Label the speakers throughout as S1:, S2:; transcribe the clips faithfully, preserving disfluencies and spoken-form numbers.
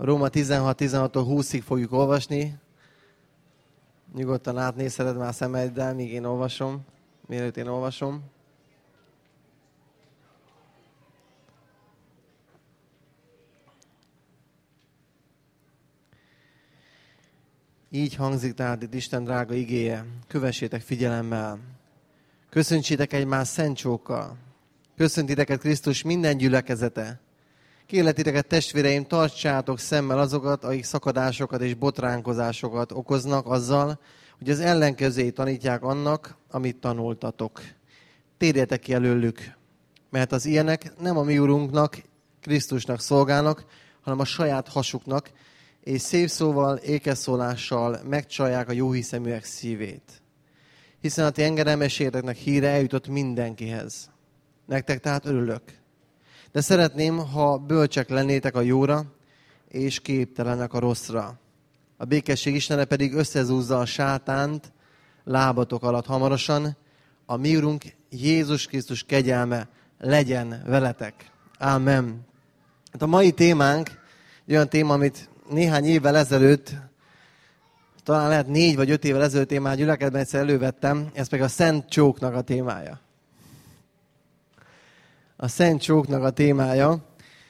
S1: A Róma tizenhat tizenhattól húszig fogjuk olvasni. Nyugodtan átnézheted már szemeiddel, míg én olvasom, mielőtt én olvasom. Így hangzik tehát itt Isten drága igéje. Kövessétek figyelemmel. Köszöntsétek egymást szent csókkal. Köszöntiteket Krisztus minden gyülekezete. Kérlek titeket, testvéreim, tartsátok szemmel azokat, akik szakadásokat és botránkozásokat okoznak azzal, hogy az ellenkezőjét tanítják annak, amit tanultatok. Térjetek ki előlük, mert az ilyenek nem a mi Urunknak, Krisztusnak szolgálnak, hanem a saját hasuknak, és szép szóval, ékeszólással megcsalják a jóhiszeműek szívét. Hiszen a ti engedelmességeteknek híre eljutott mindenkihez. Nektek tehát örülök. De szeretném, ha bölcsek lennétek a jóra, és képtelenek a rosszra. A békesség Istene pedig összezúzza a sátánt lábatok alatt hamarosan. A mi Urunk Jézus Krisztus kegyelme legyen veletek. Ámen. Hát a mai témánk egy olyan téma, amit néhány évvel ezelőtt, talán lehet négy vagy öt évvel ezelőtt én már gyülekezetben egyszer elővettem, ez pedig a Szent Csóknak a témája. A Szent Csóknak a témája.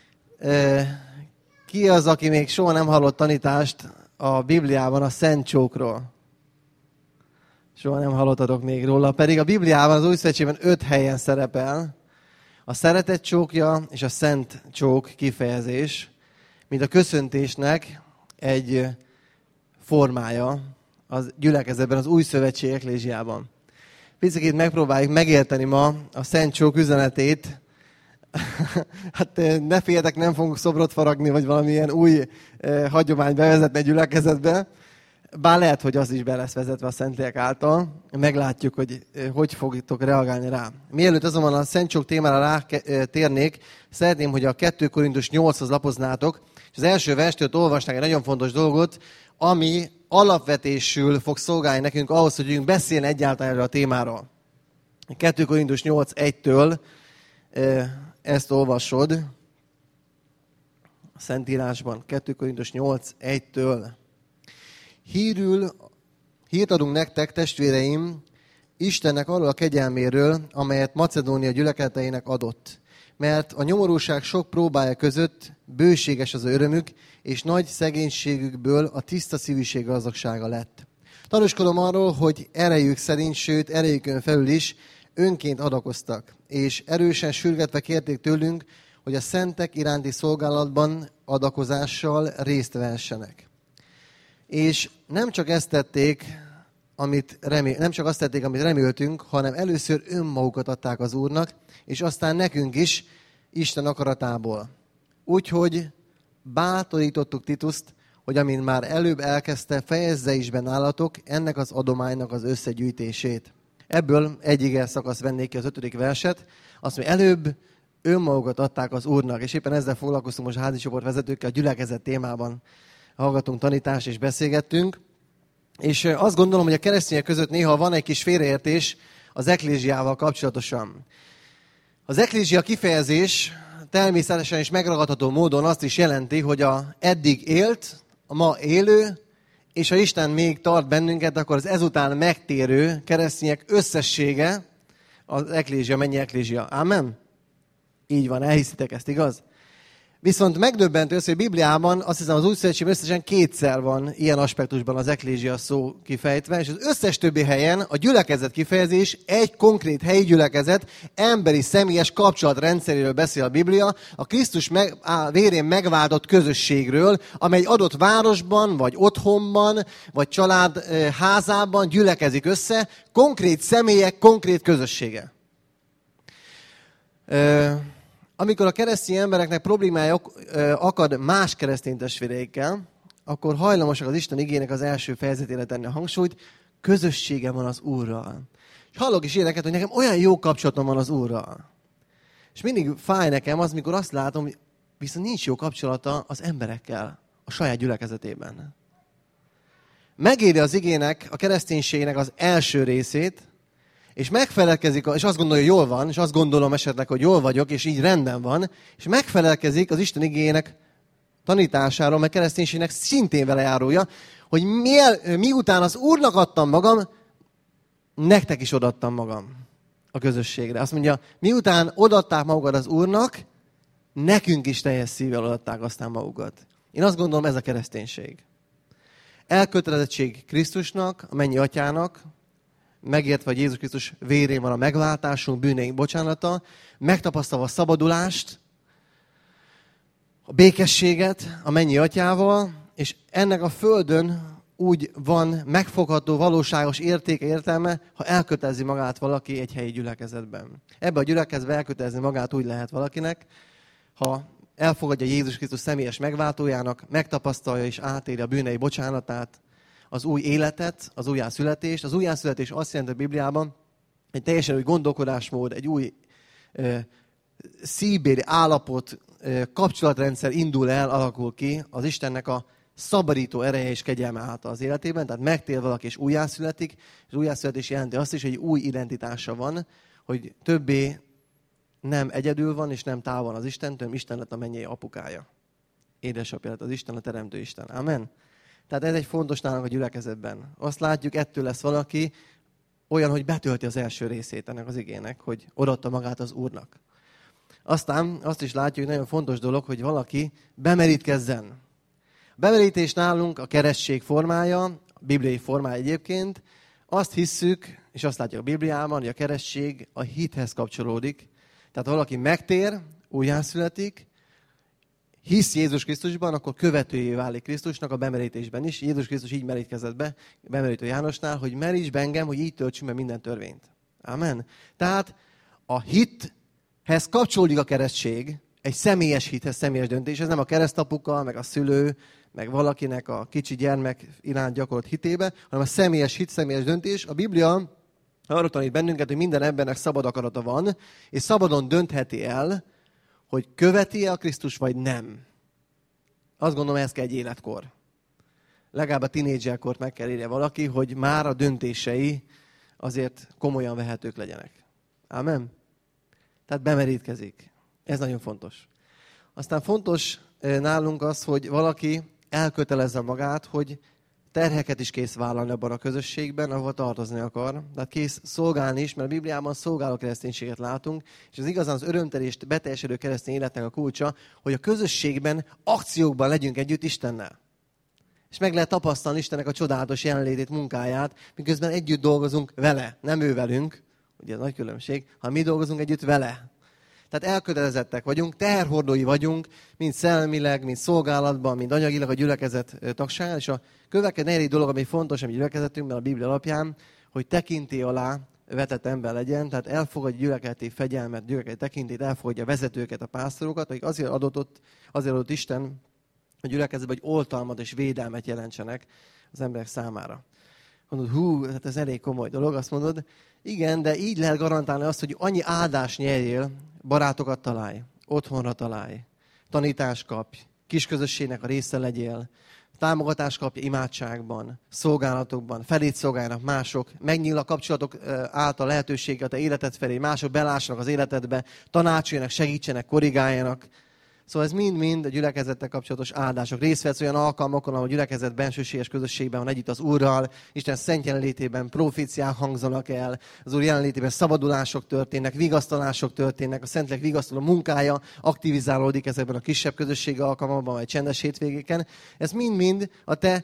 S1: Ki az, aki még soha nem hallott tanítást a Bibliában a Szent Csókról? Soha nem hallottatok még róla, pedig a Bibliában az Új Szövetségben öt helyen szerepel a szeretet csókja és a Szent Csók kifejezés, mint a köszöntésnek egy formája az gyülekezetben, az Új Szövetség eklézsiában. Picit megpróbáljuk megérteni ma a Szent Csók üzenetét. Hát ne féljetek, nem fogunk szobrot faragni, vagy valamilyen új eh, hagyomány bevezetni a gyülekezetbe. Bár lehet, hogy az is be lesz vezetve a Szentlélek által. Meglátjuk, hogy eh, hogy fogtok reagálni rá. Mielőtt azonban a Szent Csók témára rátérnék, szeretném, hogy a kettő Korintus nyolchoz lapoznátok, és az első verstől olvasnánk egy nagyon fontos dolgot, ami alapvetésül fog szolgálni nekünk ahhoz, hogy tudjunk beszélni egyáltalán erről a témáról. kettő Korintus nyolc egytől eh, ezt olvasod a Szentírásban, kettő Korintus nyolc egytől. Hírül, hírt adunk nektek, testvéreim, Istennek arról a kegyelméről, amelyet Macedónia gyülekezeteinek adott. Mert a nyomorúság sok próbája között bőséges az örömük, és nagy szegénységükből a tiszta szívűség gazdagsága lett. Tanúskodom arról, hogy erejük szerint, sőt erejükön felül is önként adakoztak, és erősen sürgetve kérték tőlünk, hogy a szentek iránti szolgálatban adakozással részt vehessenek. És nem csak ezt tették, amit remél, nem csak azt tették, amit reméltünk, hanem először önmagukat adták az Úrnak, és aztán nekünk is Isten akaratából. Úgyhogy bátorítottuk Tituszt, hogy amint már előbb elkezdte, fejezze is be nálatok ennek az adománynak az összegyűjtését. Ebből egy ige szakasz vennék ki az ötödik verset. Azt mondja, előbb önmagukat adták az Úrnak, és éppen ezzel foglalkoztunk most a házi csoport vezetőkkel, a gyülekezet témában hallgatunk tanítást és beszélgettünk. És azt gondolom, hogy a keresztények között néha van egy kis félreértés az eklézsiával kapcsolatosan. Az eklézsia kifejezés természetesen és megragadható módon azt is jelenti, hogy a eddig élt, a ma élő, és ha Isten még tart bennünket, akkor az ezután megtérő keresztények összessége az eklézsia, mennyi eklézsia. Ámen? Így van, elhiszitek ezt, igaz? Viszont megdöbbentő az, hogy Bibliában azt hiszem az Új Szövetségben összesen kétszer van ilyen aspektusban az eklézsia szó kifejtve, és az összes többi helyen a gyülekezet kifejezés egy konkrét helyi gyülekezet emberi személyes kapcsolatrendszeréről beszél a Biblia, a Krisztus meg, á, vérén megváltott közösségről, amely egy adott városban, vagy otthonban, vagy család e, házában gyülekezik össze, konkrét személyek, konkrét közössége. E, Amikor a keresztény embereknek problémája akad más keresztény testvéreikkel, akkor hajlamosak az Isten igének az első fejezetére tenni a hangsúlyt, közösségem van az Úrral. És hallok is ilyeneket, hogy nekem olyan jó kapcsolatom van az Úrral. És mindig fáj nekem az, mikor azt látom, hogy viszont nincs jó kapcsolata az emberekkel a saját gyülekezetében. Megéri az igének, a kereszténységnek az első részét, és megfelelkezik, és azt gondolja, hogy jól van, és azt gondolom esetleg, hogy jól vagyok, és így rendben van, és megfelelkezik az Isten igének tanításáról, meg kereszténységnek szintén velejárója, hogy miel, miután az Úrnak adtam magam, nektek is odaadtam magam a közösségre. Azt mondja, miután odaadták magukat az Úrnak, nekünk is teljes szívvel odaadták aztán magukat. Én azt gondolom, ez a kereszténység. Elkötelezettség Krisztusnak, a mennyi atyának, megértve, hogy Jézus Krisztus vérén van a megváltásunk, bűneink bocsánata, megtapasztalva a szabadulást, a békességet a mennyi atyával, és ennek a földön úgy van megfogható, valóságos értéke, értelme, ha elkötelezi magát valaki egy helyi gyülekezetben. Ebbe a gyülekezetbe elkötelezni magát úgy lehet valakinek, ha elfogadja Jézus Krisztus személyes megváltójának, megtapasztalja és átéli a bűnei bocsánatát, az új életet, az újjászületést. Az újjászületés azt jelenti a Bibliában, egy teljesen új gondolkodásmód, egy új ö, szívbéli állapot, ö, kapcsolatrendszer indul el, alakul ki az Istennek a szabadító ereje és kegyelme által az életében. Tehát megtér valaki és újjászületik, és újjászületés jelenti azt is, hogy egy új identitása van, hogy többé nem egyedül van, és nem távol az Istentől, hanem Isten lett a mennyei apukája. Édesapja lett az Isten, a teremtő Isten. Amen. Tehát ez egy fontos nálunk a gyülekezetben. Azt látjuk, ettől lesz valaki olyan, hogy betölti az első részét ennek az igének, hogy odaadta magát az Úrnak. Aztán azt is látjuk, hogy nagyon fontos dolog, hogy valaki bemerítkezzen. A bemerítés nálunk a keresztség formája, a bibliai formája egyébként. Azt hisszük, és azt látjuk a Bibliában, hogy a keresztség a hithez kapcsolódik. Tehát ha valaki megtér, újjászületik, hisz Jézus Krisztusban, akkor követőjé válik Krisztusnak a bemerítésben is. Jézus Krisztus így merítkezett be, bemerítő Jánosnál, hogy meríts be engem, hogy így töltsünk be minden törvényt. Amen. Tehát a hithez kapcsolódik a keresztség, egy személyes hithez, személyes döntés. Ez nem a keresztapuka, meg a szülő, meg valakinek a kicsi gyermek iránt gyakorolt hitébe, hanem a személyes hit, személyes döntés. A Biblia arra tanít bennünket, hogy minden embernek szabad akarata van, és szabadon döntheti el, hogy követi-e a Krisztus, vagy nem. Azt gondolom, ez kell egy életkor. Legalább a tínédzserkort meg kell érje valaki, hogy már a döntései azért komolyan vehetők legyenek. Amen? Tehát bemerítkezik. Ez nagyon fontos. Aztán fontos nálunk az, hogy valaki elkötelezze magát, hogy terheket is kész vállalni abban a közösségben, ahol tartozni akar. Tehát kész szolgálni is, mert a Bibliában szolgáló kereszténységet látunk, és az igazán az örömtelést beteljesedő keresztény életnek a kulcsa, hogy a közösségben, akciókban legyünk együtt Istennel. És meg lehet tapasztalni Istennek a csodálatos jelenlétét, munkáját, miközben együtt dolgozunk vele, nem ő velünk, ugye ez nagy különbség, ha mi dolgozunk együtt vele. Tehát elkötelezettek vagyunk, teherhordói vagyunk, mind szellemileg, mind szolgálatban, mind anyagilag a gyülekezet tagságán. És a következő negyedik dolog, ami fontos a mi gyülekezetünkben, a Biblia alapján, hogy tekintély alá vetett ember legyen, tehát elfogadja gyülekezeti fegyelmet, gyülekezeti tekintélyt, elfogadja a vezetőket, a pásztorokat, akik azért adott, ott, azért adott Isten a gyülekezetben, hogy oltalmat és védelmet jelentsenek az emberek számára. Mondod, hú, hát ez elég komoly dolog, azt mondod, igen, de így lehet garantálni azt, hogy annyi áldást nyerjél, barátokat találj, otthonra találj, tanítást kapj, kisközösségnek a része legyél, támogatást kapj imádságban, szolgálatokban, felét szolgálnak mások, megnyíl a kapcsolatok által lehetőséget a te életed felé, mások belássanak az életedbe, tanácsoljanak, segítsenek, korrigáljanak. Szóval ez mind-mind a gyülekezettel kapcsolatos áldások. Részt vesz olyan alkalmakon, ahol a gyülekezet bensőséges közösségben van együtt az Úrral, Isten szent jelenlétében proféciák hangzanak el, az Úr jelenlétében szabadulások történnek, vigasztalások történnek, a Szentlélek vigasztaló munkája aktivizálódik ezekben a kisebb közösségi alkalmakban, vagy csendes hétvégéken. Ez mind-mind a te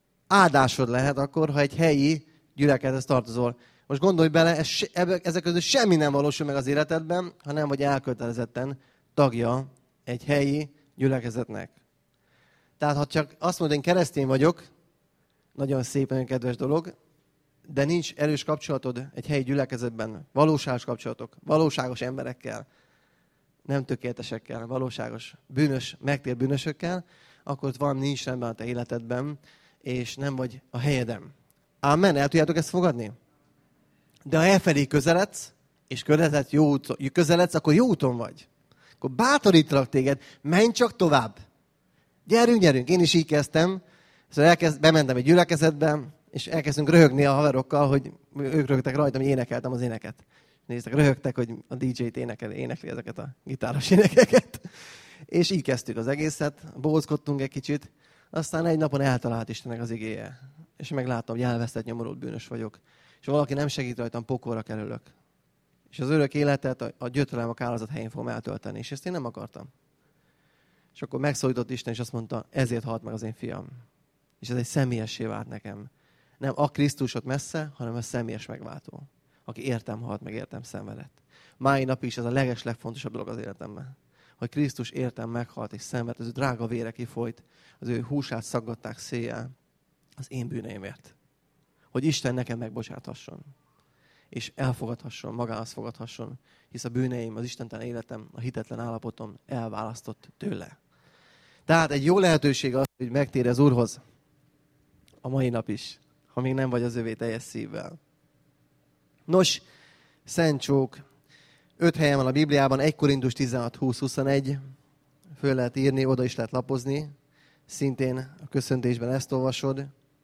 S1: áldásod lehet akkor, ha egy helyi gyülekezethez tartozol. Most gondolj bele, ez, ezek közül semmi nem valósul meg az életedben, hanem vagy elkötelezetten tagja egy helyi gyülekezetnek. Tehát ha csak azt mondod, én keresztény vagyok, nagyon szép, nagyon kedves dolog, de nincs erős kapcsolatod egy helyi gyülekezetben, valóságos kapcsolatok, valóságos emberekkel, nem tökéletesekkel, valóságos bűnös, megtér bűnösökkel, akkor ott valami nincs rendben a te életedben, és nem vagy a helyeden. Amen, el tudjátok ezt fogadni? De ha elfelé közeledsz, és közeledsz, jó úton, közeledsz, akkor jó úton vagy. Akkor bátorítalak téged, menj csak tovább. Gyerünk, gyerünk. Én is így kezdtem. Szóval elkezd, bementem egy gyülekezetbe, és elkezdtünk röhögni a haverokkal, hogy ők röhögtek rajtam, hogy énekeltem az éneket. Néztek, röhögtek, hogy a dé dzsé-t énekel, énekli ezeket a gitáros énekeket. És így kezdtük az egészet, bózkodtunk egy kicsit, aztán egy napon eltalált Istennek az igéje. És megláttam, hogy elvesztett, nyomorult bűnös vagyok. És valaki nem segít rajtam, pokolra kerülök. És az örök életet a, a gyötrelem, a kárhozat helyén fogom eltölteni. És ezt én nem akartam. És akkor megszólított Isten, és azt mondta, ezért halt meg az én fiam. És ez egy személyessé vált nekem. Nem a Krisztus ott messze, hanem a személyes megváltó. Aki értem halt, meg értem szenvedett. Mai nap is ez a leges, legfontosabb dolog az életemben. Hogy Krisztus értem meghalt és szenvedett, az ő drága vére kifolyt, az ő húsát szaggatták széjjel az én bűneimért. Hogy Isten nekem megbocsáthasson. És elfogadhasson, magához fogadhasson, hisz a bűneim, az istentelen életem, a hitetlen állapotom elválasztott tőle. Tehát egy jó lehetőség az, hogy megtérj az Úrhoz a mai nap is, ha még nem vagy az övé teljes szívvel. Nos, szent csók. Öt helyen van a Bibliában, egy Korintus tizenhat húsz huszonegy. Föl lehet írni, oda is lehet lapozni. Szintén a köszöntésben ezt olvasod.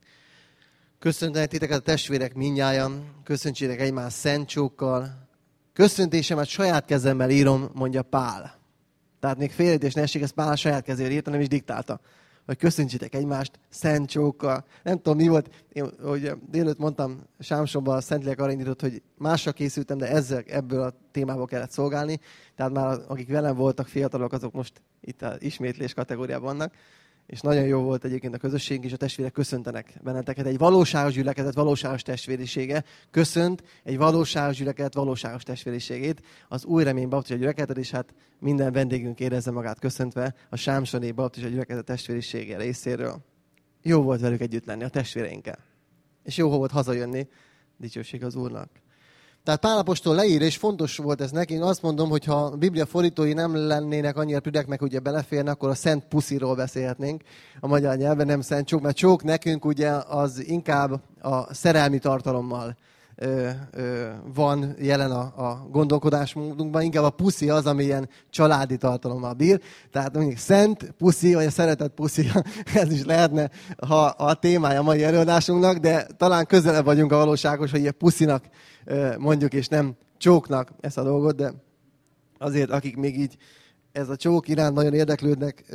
S1: Köszöntenek titeket a testvérek mindnyájan, köszöntsétek egymást szent csókkal. Köszöntésemet saját kezemmel írom, mondja Pál. Tehát még félreértés ne essék, ezt Pál a saját kezével írta, nem is diktálta. Hogy köszöntsétek egymást szent csókkal. Nem tudom, mi volt, én hogy délőtt mondtam Sámsonban a Szentlélek arra indított, hogy másra készültem, de ezzel, ebből a témából kellett szolgálni. Tehát már akik velem voltak fiatalok, azok most itt az ismétlés kategóriában vannak. És nagyon jó volt egyébként a közösségünk, és a testvérek köszöntenek benneteket. Egy valóságos gyülekezet, valóságos testvérisége köszönt egy valóságos gyülekezet, valóságos testvériségét. Az Új Remény Baptista gyülekezet, és hát minden vendégünk érezze magát köszöntve a Sámsoni Baptista gyülekezet testvérisége részéről. Jó volt velük együtt lenni, a testvéreinkkel. És jó volt hazajönni, dicsőség az Úrnak. Tehát Pál apostol leír, és fontos volt ez neki. Én azt mondom, hogy ha a Biblia fordítói nem lennének annyira prüdek, meg ugye beleférne, akkor a szent pusziról beszélhetnénk a magyar nyelven, nem szent csók, mert csók nekünk ugye az inkább a szerelmi tartalommal ö, ö, van jelen a, a gondolkodásmódunkban, inkább a puszi az, ami ilyen családi tartalommal bír. Tehát mondjuk szent puszi, vagy a szeretett puszi, ez is lehetne ha a témája a mai előadásunknak, de talán közelebb vagyunk a valóságos, hogy ilyen puszinak mondjuk, és nem csóknak ezt a dolgot, de azért, akik még így ez a csók iránt nagyon érdeklődnek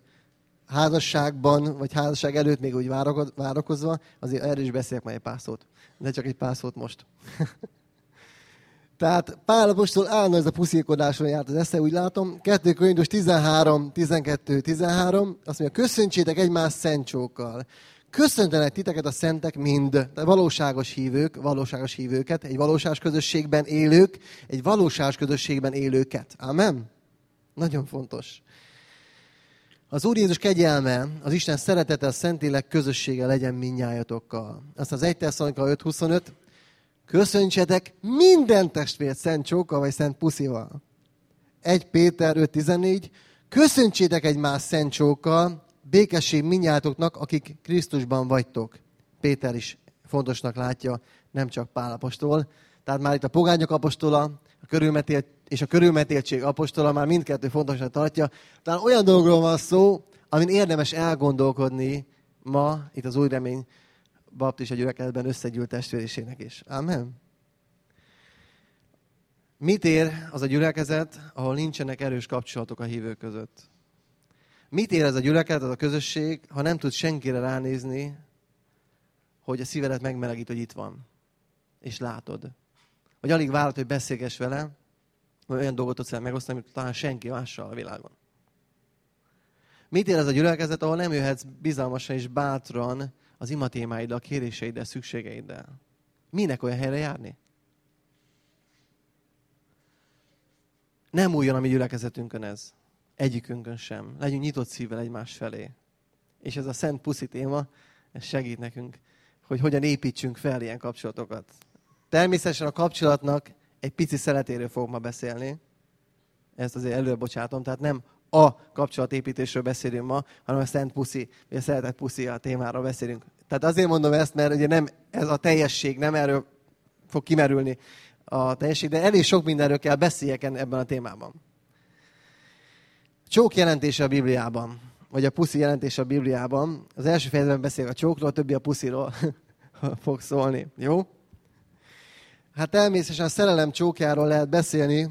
S1: házasságban, vagy házasság előtt még úgy várakozva, azért erről is beszélek majd egy pár szót. De csak egy pár szót most. Tehát Pál apostol állandóan ez a puszilkodáson járt az esze, úgy látom. kettő Korintus tizenhárom tizenkettő tizenhárom, azt mondja, köszöntsétek egymást szent csókkal. Köszöntenek titeket a szentek mind, tehát valóságos hívők, valóságos hívőket, egy valóságos közösségben élők, egy valóságos közösségben élőket. Amen? Nagyon fontos. Az Úr Jézus kegyelme, az Isten szeretete, a Szentlélek közössége legyen mindnyájatokkal. Aztán az egy Tesszalonika öt huszonöt, köszöntsetek minden testvért szent csókkal vagy szent puszival. egy Péter öt tizennégy, köszöntsétek egymást szent csókkal, békesség mindnyájatoknak, akik Krisztusban vagytok. Péter is fontosnak látja, nem csak Pál apostol. Tehát már itt a pogányok apostola, a körülmetélt, és a körülmetéltség apostola már mindkettő fontosnak tartja. Talán olyan dologról van szó, amin érdemes elgondolkodni ma, itt az Új Remény Baptista gyülekezetben összegyűlt testvériségnek is. Amen. Mit ér az a gyülekezet, ahol nincsenek erős kapcsolatok a hívők között? Mit ér ez a gyülekezet, az a közösség, ha nem tud senkire ránézni, hogy a szívedet megmelegít, hogy itt van, és látod. Vagy alig várod, hogy beszélgess vele, vagy olyan dolgot tudsz el megosztani, amit talán senki mással a világon. Mit ér ez a gyülekezet, ahol nem jöhetsz bizalmasan és bátran az imatémáiddal, kéréseiddel, szükségeiddel? Minek olyan helyre járni? Nem újjon a mi gyülekezetünkön ez. Egyikünkön sem. Legyünk nyitott szívvel egymás felé. És ez a szent puszi téma, ez segít nekünk, hogy hogyan építsünk fel ilyen kapcsolatokat. Természetesen a kapcsolatnak egy pici szeletéről fogok ma beszélni. Ezt azért előre bocsátom, tehát nem a kapcsolatépítésről beszélünk ma, hanem a szent puszi, vagy a szeretett puszi a témáról beszélünk. Tehát azért mondom ezt, mert ugye nem ez a teljesség, nem erről fog kimerülni a teljesség, de elég sok mindenről kell beszéljek ebben a témában. A csók jelentése a Bibliában, vagy a puszi jelentése a Bibliában. Az első fejezetben beszélek a csókról, a többi a pusziról fog szólni. Jó? Hát természetesen a szerelem csókjáról lehet beszélni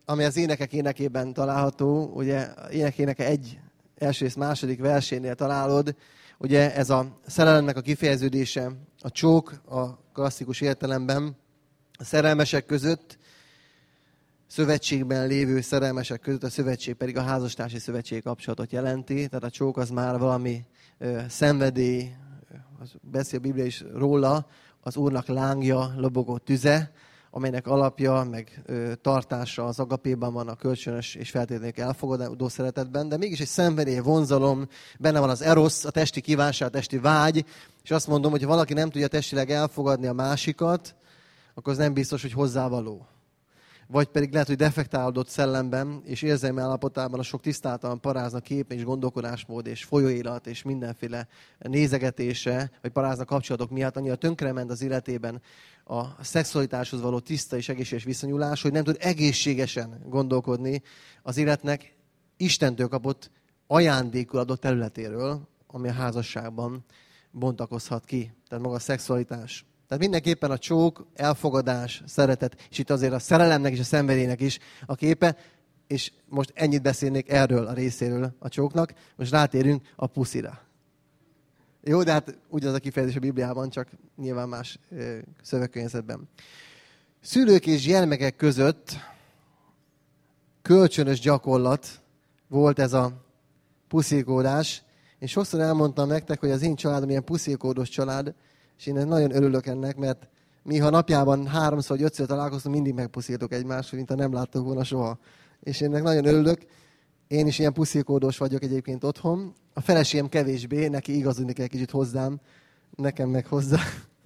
S1: ami az énekek énekében található, ugye ének éneke egy első rész második versénél találod, ugye ez a szerelemnek a kifejeződése, a csók a klasszikus értelemben, a szerelmesek között, szövetségben lévő szerelmesek között, a szövetség pedig a házastársi szövetség kapcsolatot jelenti, tehát a csók az már valami ö, szenvedély, az beszél a Biblia is róla, az Úrnak lángja, lobogó tüze, amelynek alapja, meg ö, tartása az agapéban van, a kölcsönös és feltétlenül elfogadó szeretetben, de mégis egy szenvedély, vonzalom, benne van az erosz, a testi kívánság, a testi vágy, és azt mondom, hogy ha valaki nem tudja testileg elfogadni a másikat, akkor az nem biztos, hogy hozzávaló. Vagy pedig lehet, hogy defektálódott szellemben és érzelmi állapotában a sok tisztátalan parázna kép és gondolkodásmód és folyóélet és mindenféle nézegetése, vagy parázna kapcsolatok miatt annyira tönkrement az életében a szexualitáshoz való tiszta és egészséges viszonyulás, hogy nem tud egészségesen gondolkodni az életnek Istentől kapott ajándékul adott területéről, ami a házasságban bontakozhat ki. Tehát maga a szexualitás. Tehát mindenképpen a csók, elfogadás, szeretet, és itt azért a szerelemnek és a szenvedélynek is a képe, és most ennyit beszélnék erről a részéről a csóknak, most rátérünk a puszira. Jó, de hát ugyanaz a kifejezés a Bibliában, csak nyilván más ö, szövegkörnyezetben. Szülők és gyermekek között kölcsönös gyakorlat volt ez a puszilkódás. Én sokszor elmondtam nektek, hogy az én családom ilyen puszilkódos család, és én nagyon örülök ennek, mert mi, ha napjában háromszor vagy ötször találkoztunk, mindig megpuszítok egymást, mint ha nem láttuk volna soha. És én ennek nagyon örülök. Én is ilyen puszilkódos vagyok egyébként otthon. A feleségem kevésbé, neki igazodni kell kicsit hozzám, nekem meg hozzá.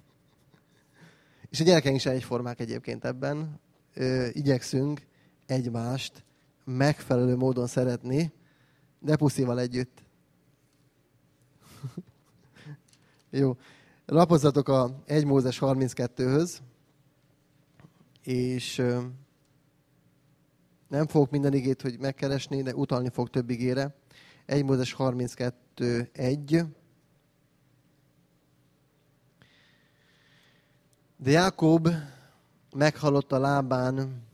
S1: És a gyerekeink is egyformák egyébként ebben. Ö, igyekszünk egymást megfelelő módon szeretni, de puszival együtt. Jó. Lapozzatok a egy Mózes harminckettőhöz, és ö, nem fogok minden igét, hogy megkeresni, de utalni fog több igére. egy Mózes harminckettő egy. De Jákob meghallotta Lábán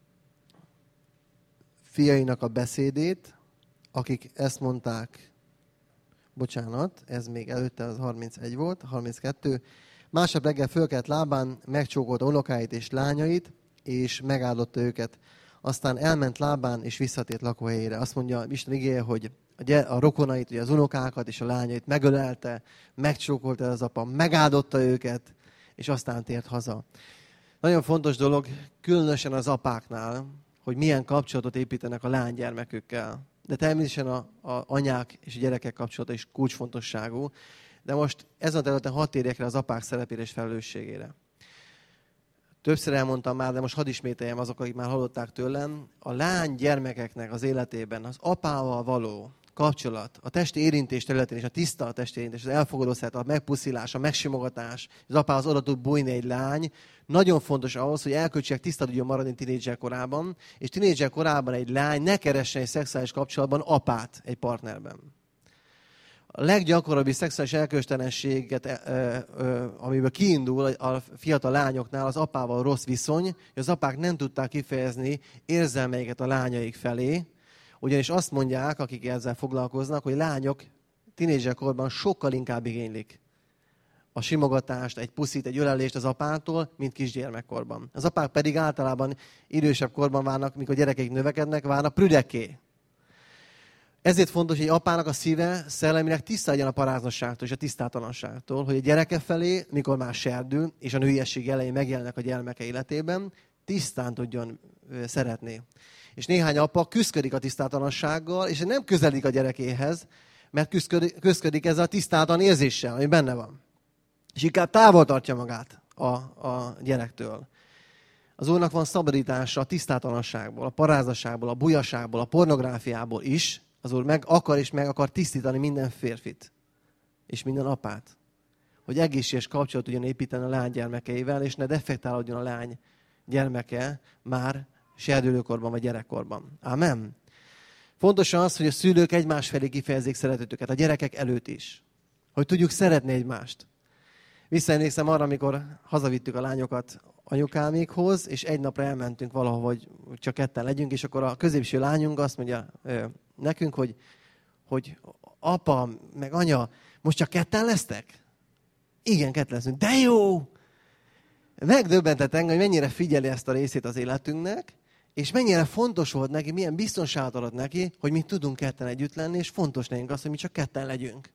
S1: fiainak a beszédét, akik ezt mondták, bocsánat, ez még előtte az harmincegy volt, harminckettő. Másnap reggel fölkelt Lábán, megcsókolta unokáit és lányait, és megáldotta őket. Aztán elment Lábán, és visszatért lakóhelyére. Azt mondja Isten igéje, hogy a rokonait, ugye az unokákat és a lányait megölelte, megcsókolta az apa, megáldotta őket, és aztán tért haza. Nagyon fontos dolog, különösen az apáknál, hogy milyen kapcsolatot építenek a lánygyermekükkel. De természetesen a, a anyák és a gyerekek kapcsolata is kulcsfontosságú. De most ezen a területen hadd térjek rá az apák szerepére és felelősségére. Többször elmondtam már, de most hadd ismételjem azok, akik már hallották tőlem. A lány gyermekeknek az életében az apával való kapcsolat, a testi érintés területén és a tiszta a testi érintés, az elfogadó szeretet, a megpuszilás, a megsimogatás, az apához oda tud bújni egy lány, nagyon fontos ahhoz, hogy elköltségek tiszta tudjon maradni tínédzser korában, és tínédzser korában egy lány ne keressen egy szexuális kapcsolatban apát egy partnerben. A leggyakorabbi szexuális elköstelenséget, amiből kiindul a fiatal lányoknál, az apával rossz viszony, hogy az apák nem tudták kifejezni érzelmeiket a lányaik felé, ugyanis azt mondják, akik ezzel foglalkoznak, hogy lányok tínédzserkorban sokkal inkább igénylik a simogatást, egy puszit, egy ölelést az apától, mint kisgyermekkorban. Az apák pedig általában idősebb korban válnak, mikor gyerekeik növekednek, válnak prüdeké. Ezért fontos, hogy egy apának a szíve szellemileg tiszta legyen a paráznosságtól és a tisztátalanságtól, hogy a gyereke felé, mikor már serdül, és a nőiesség elején megjelennek a gyermeke életében, tisztán tudjon szeretni. És néhány apa küszködik a tisztátalansággal, és nem közeledik a gyerekéhez, mert küszködik, küszködik ezzel a tisztátalan érzéssel, ami benne van. És inkább távol tartja magát a, a gyerektől. Az Úrnak van szabadítása a tisztátalanságból, a parázasságból, a bujaságból, a pornográfiából is. Az Úr meg akar és meg akar tisztítani minden férfit és minden apát. Hogy egészséges kapcsolat tudjon építeni a lány gyermekeivel, és ne defektálódjon a lány gyermeke már serdülőkorban vagy gyerekkorban. Ámen. Fontos az, hogy a szülők egymás felé kifejezzék szeretetüket, a gyerekek előtt is. Hogy tudjuk szeretni egymást. Visszaemlékszem arra, amikor hazavittük a lányokat anyukámékhoz, és egy napra elmentünk valahol, hogy csak ketten legyünk, és akkor a középső lányunk azt mondja nekünk, hogy, hogy apa, meg anya, most csak ketten lesztek? Igen, ketten leszünk. De jó! Megdöbbentett engem, hogy mennyire figyeli ezt a részét az életünknek, és mennyire fontos volt neki, milyen biztonságot adott neki, hogy mi tudunk ketten együtt lenni, és fontos nekünk az, hogy mi csak ketten legyünk.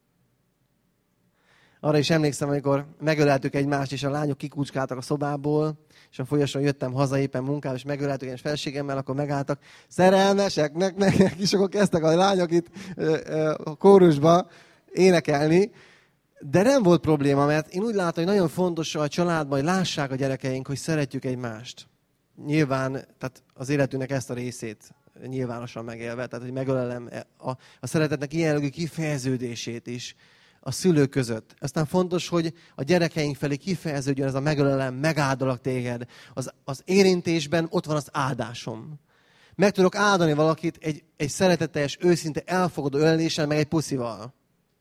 S1: Arra is emlékszem, amikor megöleltük egymást, és a lányok kikucskáltak a szobából, és a folyosón jöttem haza éppen munkába, és megöleltük egy felségemmel, akkor megálltak, szerelmeseknek, meg, és akkor kezdtek a lányok itt a kórusba énekelni. De nem volt probléma, mert én úgy látom, hogy nagyon fontos a családban, hogy lássák a gyerekeink, hogy szeretjük egymást. Nyilván, tehát az életünknek ezt a részét nyilvánosan megélve, tehát hogy megölelem a, a szeretetnek ilyen jellegű kifejeződését is a szülők között. Aztán fontos, hogy a gyerekeink felé kifejeződjön ez a megölelem, megáldalak téged. Az, az érintésben ott van az áldásom. Meg tudok áldani valakit egy, egy szeretetteljes, őszinte, elfogadó öleléssel, meg egy puszival.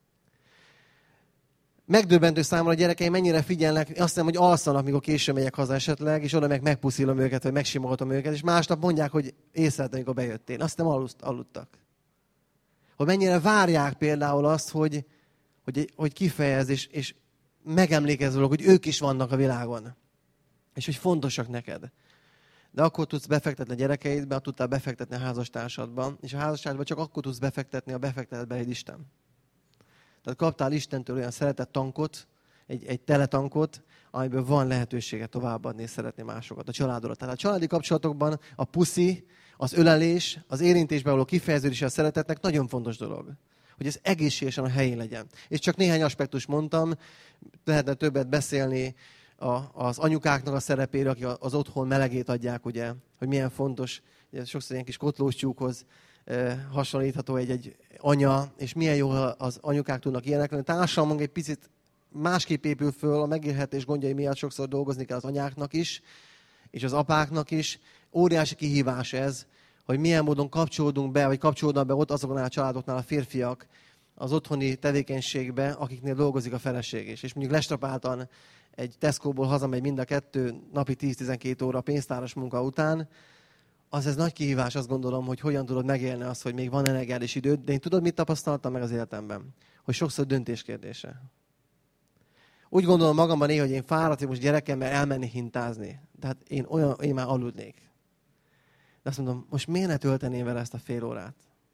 S1: Megdöbbentő számomra a gyerekeim mennyire figyelnek, azt hiszem, hogy alszanak, mikor későn megyek haza esetleg, és oda meg megpuszilom őket, vagy megsimogatom őket, és másnap mondják, hogy észrevettem, amikor bejöttél. Azt hiszem, aludtak. Hogy mennyire várják például azt, hogy, hogy, hogy kifejez, és, és megemlékezz, hogy ők is vannak a világon. És hogy fontosak neked. De akkor tudsz befektetni a gyerekeidbe, ha tudtál befektetni a házastársadban, és a házastársadban csak akkor tudsz befektetni, a befektetett be egy Isten. Tehát kaptál Istentől olyan szeretett tankot, egy, egy teletankot, amiből van lehetősége továbbadni és szeretni másokat, a családodat. Tehát a családi kapcsolatokban a puszi, az ölelés, az érintésben való kifejeződés a szeretetnek nagyon fontos dolog. Hogy ez egészségesen a helyén legyen. És csak néhány aspektus mondtam, lehetne többet beszélni a, az anyukáknak a szerepére, akik az otthon melegét adják, ugye, hogy milyen fontos, ugye, sokszor ilyen kis kotlós tyúkhoz hasonlítható egy, egy anya, és milyen jó, ha az anyukák tudnak ilyenek lenni. Társadalmunk egy picit másképp épül föl, a megélhetés gondjai miatt sokszor dolgozni kell az anyáknak is, és az apáknak is. Óriási kihívás ez, hogy milyen módon kapcsolódunk be, vagy kapcsolódnak be ott azoknál a családoknál a férfiak az otthoni tevékenységbe, akiknél dolgozik a feleség is. És mondjuk lestrapáltan egy Tesco-ból hazamegy mind a kettő napi tíz-tizenkét óra pénztáros munka után, az ez nagy kihívás, azt gondolom, hogy hogyan tudod megélni azt, hogy még van energiád és időd, de én tudod, mit tapasztaltam meg az életemben? Hogy sokszor döntés kérdése. Úgy gondolom magamban néha, hogy én fáradt, hogy most gyerekemmel elmenni hintázni. Tehát én, olyan, én már aludnék. De azt mondom, most miért ne tölteném vele ezt a fél órát?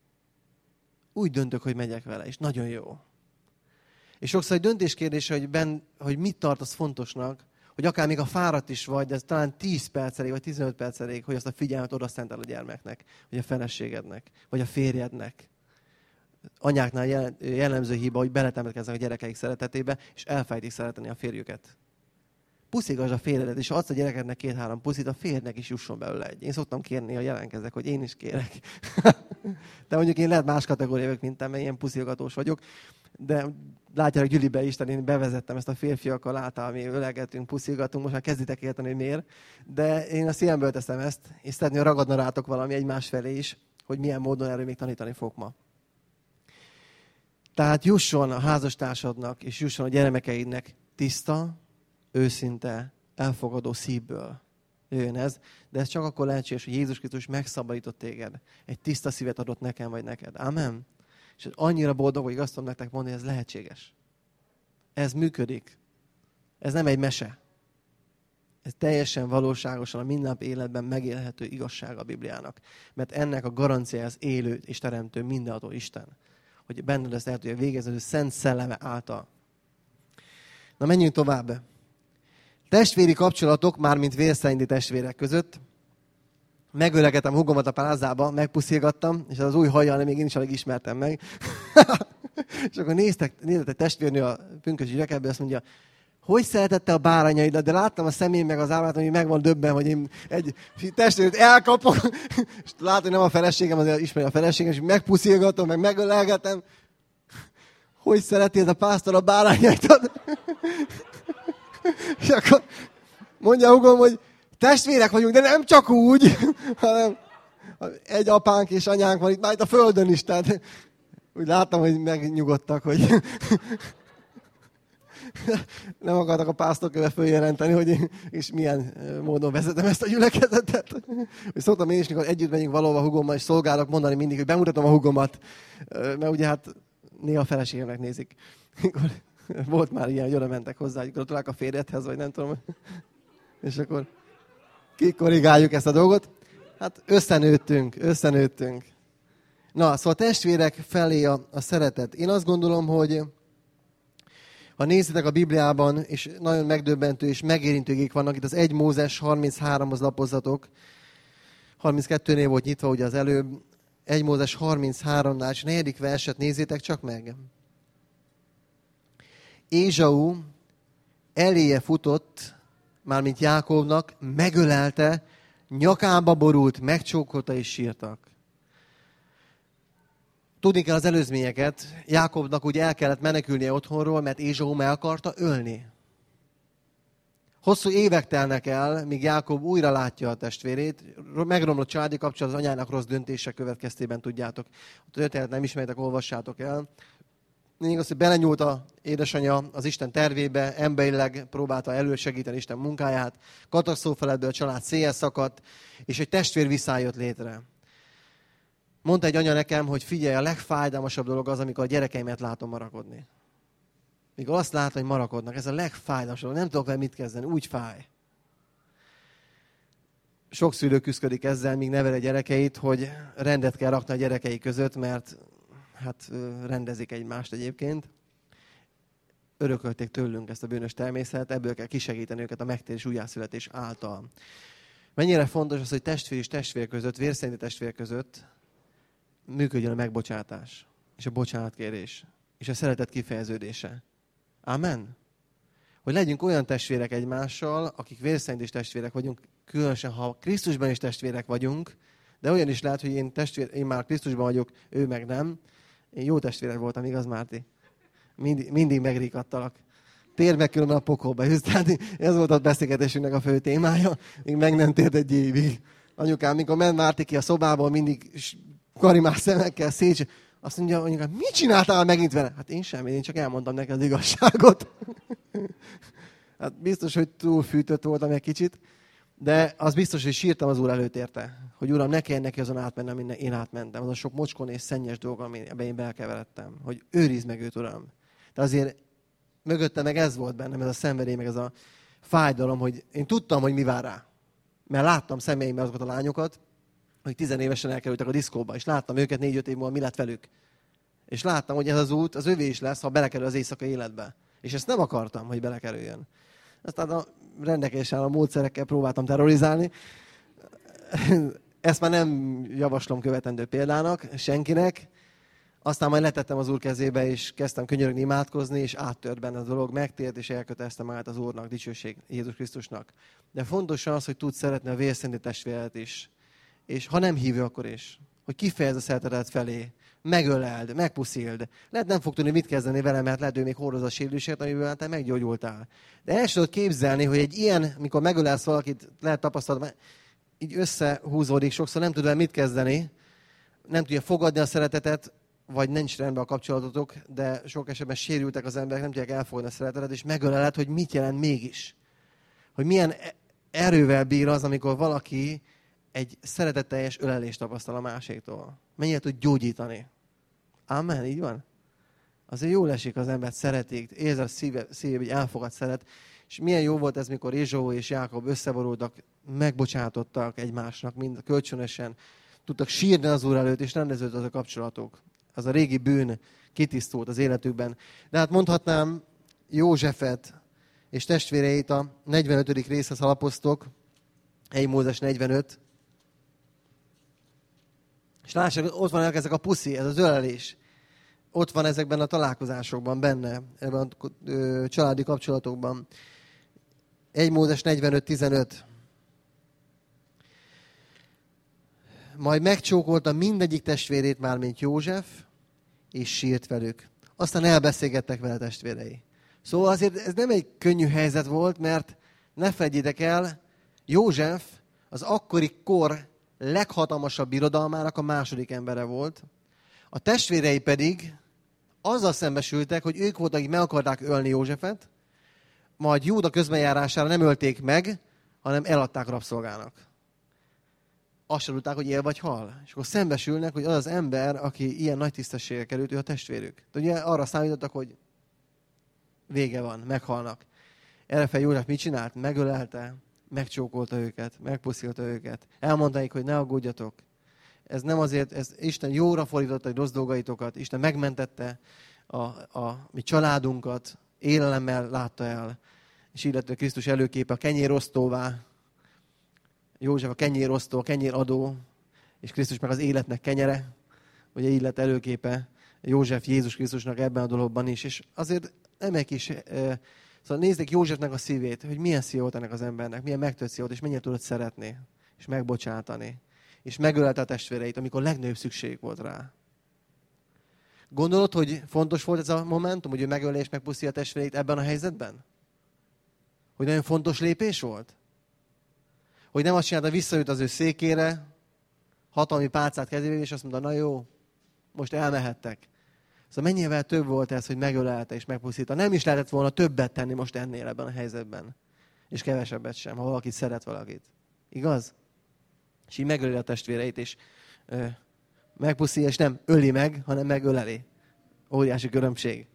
S1: Úgy döntök, hogy megyek vele, és nagyon jó. És sokszor egy döntés kérdése, hogy, ben, hogy mit tartasz fontosnak, hogy akár még a fáradt is vagy, de ez talán tíz perc elég, vagy tizenöt perc elég, hogy azt a figyelmet oda szentel a gyermeknek, vagy a feleségednek, vagy a férjednek. Anyáknál jellemző hiba, hogy beletemetkeznek a gyerekeik szeretetébe, és elfelejtik szeretni a férjüket. Puszigasd a férjedet, és ha adsz a gyerekednek két-három puszit, a férjednek is jusson belőle egy. Én szoktam kérni, hogy jelentkezzek, hogy én is kérek. De mondjuk én lehet más kategória vagyok, mint te, mert ilyen puszilgatós vagyok. De látjátok, Gyülibe Isten, én bevezettem ezt a férfiakkal által, mi ölelgetünk, puszilgatunk, most már kezditek érteni, hogy miért. De én a szívemből teszem ezt, és szeretném ragadna rátok valami egymás felé is, hogy milyen módon erről még tanítani fogok ma. Tehát jusson a házastársadnak, és jusson a gyermekeidnek tiszta, őszinte, elfogadó szívből jöjjön ez, de ez csak akkor lehetséges, hogy Jézus Krisztus megszabadított téged. Egy tiszta szívet adott nekem vagy neked. Amen. És annyira boldog, hogy azt tudom nektek mondani, hogy ez lehetséges. Ez működik. Ez nem egy mese. Ez teljesen valóságosan a mindennapi életben megélhető igazság a Bibliának. Mert ennek a garanciája az élő és teremtő mindenható Isten. Hogy benned ezt el tudja végezni, az ő szent szelleme által. Na menjünk tovább. Testvéri kapcsolatok, mármint vérszerinti testvérek között. Megölegetem húgomat a plázába, megpuszilgattam, és az új hajjal még én is alig ismertem meg. És akkor néztek, nézett egy testvérnő a pünkösdi gyerekebben, azt mondja, hogy szeretette a bárányaidat, de láttam a szemén meg az álmát, hogy meg van döbben, hogy én egy testvért elkapok, és látom, hogy nem a feleségem, azért ismeri a feleségem, és megpuszilgatom, meg megölelgetem. Hogy szeretél a pásztor a bárányaidat? És akkor mondja húgom, hogy testvérek vagyunk, de nem csak úgy, hanem egy apánk és anyánk van itt már itt a földön is, tehát úgy láttam, hogy megnyugodtak, hogy Nem akartak a pásztorkövet följelenteni, hogy én, és milyen módon vezetem ezt a gyülekezetet. Szoktam én is, mikor együtt megyünk valahova a hugommal, és szolgálok mondani mindig, hogy bemutatom a hugomat. Mert ugye hát néha a feleségemnek nézik. Volt már ilyen, hogy oda mentek hozzá, hogy gratulálok a férjedhez, vagy nem tudom. És akkor kikorrigáljuk ezt a dolgot. Hát összenőttünk, összenőttünk. Na, szóval a testvérek felé a, a szeretet. Én azt gondolom, hogy ha nézitek a Bibliában, és nagyon megdöbbentő és megérintő igék vannak, itt az egy Mózes harminchárom-hoz lapozzatok. harminckettőnél volt nyitva ugye az előbb. egy Mózes harmincháromnál, és negyedik verset nézzétek csak meg. Ézsau eléje futott, mármint Jákobnak, megölelte, nyakába borult, megcsókolta és sírtak. Tudni kell az előzményeket. Jákobnak ugye el kellett menekülnie otthonról, mert Ézsau meg akarta ölni. Hosszú évek telnek el, míg Jákob újra látja a testvérét. Megromlott családi kapcsolat az anyának rossz döntése következtében, tudjátok. A történet nem ismeritek, olvassátok el. Lényeg az, hogy belenyúlt az édesanyja az Isten tervébe, emberileg próbálta elősegíteni Isten munkáját, katasztrófa lett, a család széjjel szakadt, és egy testvér visszajött létre. Mondta egy anya nekem, hogy figyelj, a legfájdalmasabb dolog az, amikor a gyerekeimet látom marakodni. Mikor azt látom, hogy marakodnak, ez a legfájdalmasabb dolog. Nem tudok vele mit kezdeni, úgy fáj. Sok szülő küszködik ezzel, míg nevel a gyerekeit, hogy rendet kell rakni a gyerekei között, mert hát rendezik egymást egyébként. Örökölték tőlünk ezt a bűnös természetet, ebből kell kisegíteni őket a megtérés újjászületés által. Mennyire fontos az, hogy testvér és testvér között, vérszerinti testvér között működjön a megbocsátás, és a bocsánatkérés, és a szeretet kifejeződése. Amen. Hogy legyünk olyan testvérek egymással, akik vérszerinti testvérek vagyunk, különösen ha Krisztusban is testvérek vagyunk, de olyan is lehet, hogy én, testvér, én már Krisztusban vagyok, ő meg nem. Én jó testvérek voltam, igaz, Márti? Mindig, mindig megrikadtalak. Térd meg különben a pokolba. Tehát ez volt a beszélgetésünknek a fő témája. Még meg nem tért egy évig. Anyukám, mikor ment Márti ki a szobából, mindig karimás szemekkel szécs. Azt mondja, anyukám, mit csináltál megint vele? Hát én semmi, én csak elmondtam neki az igazságot. Hát biztos, hogy túl fűtött voltam egy kicsit. De az biztos, hogy sírtam az Úr előtt érte. Hogy Uram, ne kelljen neki azon átmennem, minden én átmentem. Az a sok mocskon és szennyes dolog, amiben én belkeveredtem. Hogy őrizd meg őt, Uram. De azért mögötte meg ez volt bennem, ez a szenvedély, meg ez a fájdalom, hogy én tudtam, hogy mi vár rá. Mert láttam személyimben azokat a lányokat, hogy tizenévesen elkerültek a diszkóba, és láttam őket négy-öt év múlva, mi lett velük. És láttam, hogy ez az út az övé is lesz, ha belekerül az éjszakai életbe. És ezt nem akartam, hogy belekerüljön. Aztán a rendelkezésre álló módszerekkel próbáltam terrorizálni. Ezt már nem javaslom követendő példának senkinek. Aztán majd letettem az Úr kezébe, és kezdtem könyörögni, imádkozni, és áttört benne a dolog, megtért, és elköteleztem magát az Úrnak, dicsőség Jézus Krisztusnak. De fontos az, hogy tudsz szeretni a vérszerinti testvéret is. És ha nem hívő, akkor is. Hogy kifejezd a szeretetet felé. Megöleld, megpuszild. Lehet nem fog tudni mit kezdeni vele, mert lehet, ő még hordoz a sérülésért, amiből te meggyógyultál. De el tudod képzelni, hogy egy ilyen, mikor megölelsz valakit, lehet tapasztalni, így összehúzódik, sokszor nem tud vele mit kezdeni, nem tudja fogadni a szeretetet, vagy nincs rendben a kapcsolatotok, de sok esetben sérültek az emberek, nem tudják elfogadni a szeretetet, és megöleled, hogy mit jelent mégis. Hogy milyen erővel bír az, amikor valaki egy szeretetteljes ölelést tapasztal a másiktól. Mennyire tud gyógyítani. Amen, így van? Azért jól esik, az embert szeretik, érzi a szíve, szíve, hogy elfogad szeret. És milyen jó volt ez, mikor Ézsau és Jákob összeborultak, megbocsátottak egymásnak, mind kölcsönösen. Tudtak sírni az Úr előtt, és rendeződött az a kapcsolatok. Az a régi bűn kitisztult az életükben. De hát mondhatnám Józsefet és testvéreit a negyvenötödik részhez alapoztok, egy Mózes negyvenöt. És lássak, ott van ezek a puszi, ez az ölelés. Ott van ezekben a találkozásokban benne, ebben a ö, családi kapcsolatokban. egy Mózes negyvenöt tizenöt. Majd megcsókolta mindegyik testvérét már, mint József, és sírt velük. Aztán elbeszélgettek vele testvérei. Szóval azért ez nem egy könnyű helyzet volt, mert ne felejtjétek el, József az akkori kor leghatalmasabb birodalmának a második embere volt. A testvérei pedig azzal szembesültek, hogy ők voltak, akik meg akarták ölni Józsefet, majd Júda közbenjárására nem ölték meg, hanem eladták rabszolgának. Azt sem tudták, hogy él vagy hal. És akkor szembesülnek, hogy az az ember, aki ilyen nagy tisztességre került, ő a testvérük. De ugye arra számítottak, hogy vége van, meghalnak. Erre fel József mit csinált? Megölelte, megcsókolta őket, megpuszilta őket. Elmondta nekik, hogy ne aggódjatok. Ez nem azért, ez Isten jóra fordította egy rossz dolgaitokat, Isten megmentette a, a mi családunkat, élelemmel látta el, és illetve Krisztus előképe a kenyérosztóvá, József a kenyérosztó, a kenyéradó, és Krisztus meg az életnek kenyere, ugye így lett előképe József Jézus Krisztusnak ebben a dologban is. És azért emek is, e, szóval nézzék Józsefnek a szívét, hogy milyen szív volt ennek az embernek, milyen megtört szív volt, és mennyire tudott szeretni, és megbocsátani, és megölelte a testvéreit, amikor legnagyobb szükség volt rá. Gondolod, hogy fontos volt ez a momentum, hogy ő megölje és megpusztítja a testvéreit ebben a helyzetben? Hogy nagyon fontos lépés volt? Hogy nem azt csinálta, visszajött az ő székére, hatalmi pálcát kezébe, és azt mondta, na jó, most elmehettek. Szóval mennyivel több volt ez, hogy megölelte és megpusztítta. Nem is lehetett volna többet tenni most ennél ebben a helyzetben. És kevesebbet sem, ha valakit szeret valakit. Igaz? És így megöli a testvéreit, és ö, megpusztítja, és nem öli meg, hanem megöleli. Óriási különbség.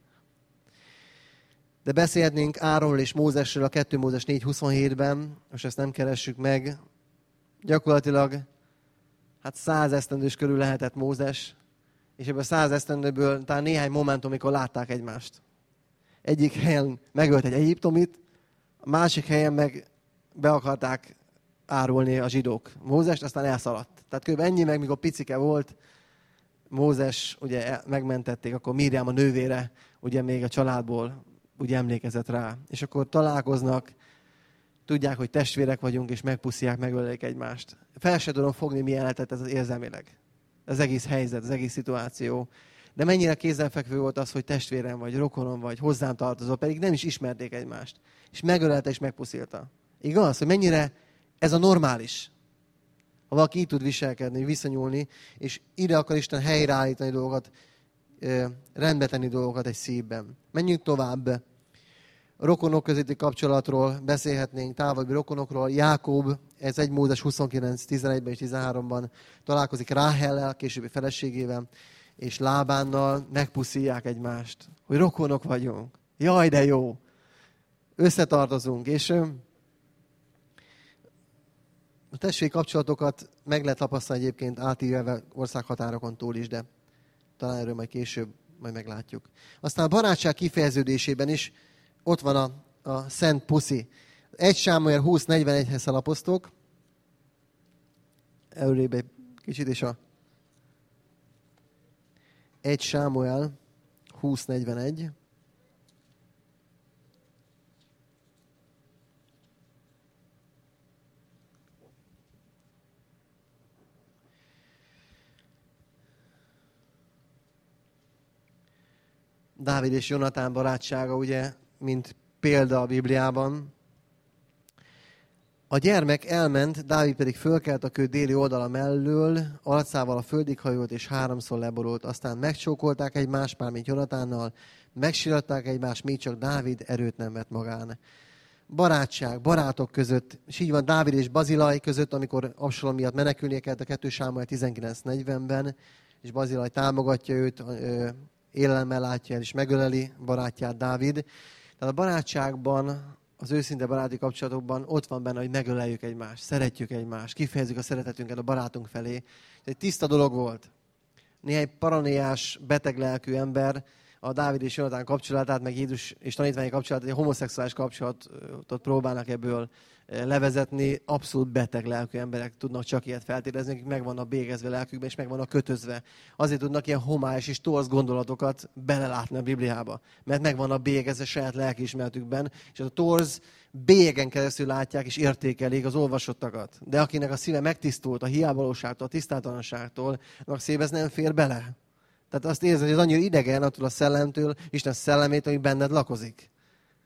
S1: De beszélhetnénk Áronról és Mózesről a kettő Mózes négy huszonhétben, most ezt nem keressük meg. Gyakorlatilag hát száz esztendős körül lehetett Mózes, és ebből a száz esztendőből talán néhány momentum, amikor látták egymást. Egyik helyen megölt egy egyiptomit, a másik helyen meg be akarták árulni a zsidók Mózest, aztán elszaladt. Tehát kb. Ennyi meg, mikor picike volt, Mózes ugye megmentették, akkor Miriam a nővére, ugye még a családból úgy emlékezett rá. És akkor találkoznak, tudják, hogy testvérek vagyunk, és megpuszilják, megölelik egymást. Fel se tudom fogni, milyen lehetett ez az érzelmileg. Az egész helyzet, az egész szituáció. De mennyire kézenfekvő volt az, hogy testvérem vagy, rokonom vagy, hozzám tartozó, pedig nem is ismerték egymást. És megölelte és megpuszilta. Igaz? Hogy mennyire ez a normális. Ha valaki így tud viselkedni, viszonyulni, és ide akar Isten helyreállítani dolgokat, rendbe tenni dolgokat egy szívben. Menjünk tovább. A rokonok közötti kapcsolatról beszélhetnénk, távolabbi rokonokról. Jákob, ez egy Mózes huszonkilenc tizenegyben és tizenháromban találkozik Ráhellel, későbbi feleségével, és Lábánnal, megpuszilják egymást, hogy rokonok vagyunk. Jaj, de jó! Összetartozunk, és a testvéri kapcsolatokat meg lehet tapasztalni egyébként átívelve országhatárokon túl is, de talán erről majd később majd meglátjuk. Aztán a barátság kifejeződésében is ott van a, a szent puszi. egy Sámuel húsz negyvenegyhez alapoztok. Előrébb egy kicsit is a egy Sámuel húsz negyvenegy. Dávid és Jonatán barátsága, ugye, mint példa a Bibliában. A gyermek elment, Dávid pedig fölkelt a kő déli oldala mellől, arcával a földig hajolt és háromszor leborult. Aztán megcsókolták egymást, mármint Jonatánnal, megsiratták egymást, még csak Dávid erőt nem vett magán. Barátság, barátok között, és így van Dávid és Bazilaj között, amikor Absalom miatt menekülnie kellett a kettő Sámuel tizenkilenc negyvenben, és Bazilaj támogatja őt, élelemmel látja el, és megöleli barátját Dávid. Tehát a barátságban, az őszinte baráti kapcsolatokban ott van benne, hogy megöleljük egymást, szeretjük egymást, kifejezzük a szeretetünket a barátunk felé. Ez egy tiszta dolog volt. Néhány paranéás, beteg lelkű ember a Dávid és Jonatán kapcsolatát, meg Jézus és tanítványi kapcsolatát, egy homoszexuális kapcsolatot próbálnak ebből levezetni. Abszolút beteg lelkű emberek tudnak csak ilyet feltételezni, akik meg vannak bégezve lelkükben, és meg vannak kötözve. Azért tudnak ilyen homályos és torz gondolatokat belelátni a Bibliába. Mert meg vannak bégezve saját lelkiismeretükben, és a torz bélyegen keresztül látják és értékelik az olvasottakat. De akinek a szíve megtisztult a hiávalóságtól, a tisztátalanságtól, annak szíve ez nem fér bele. Tehát azt érzed, hogy ez annyira idegen attól a szellemtől, Isten szellemét, ami benned lakozik.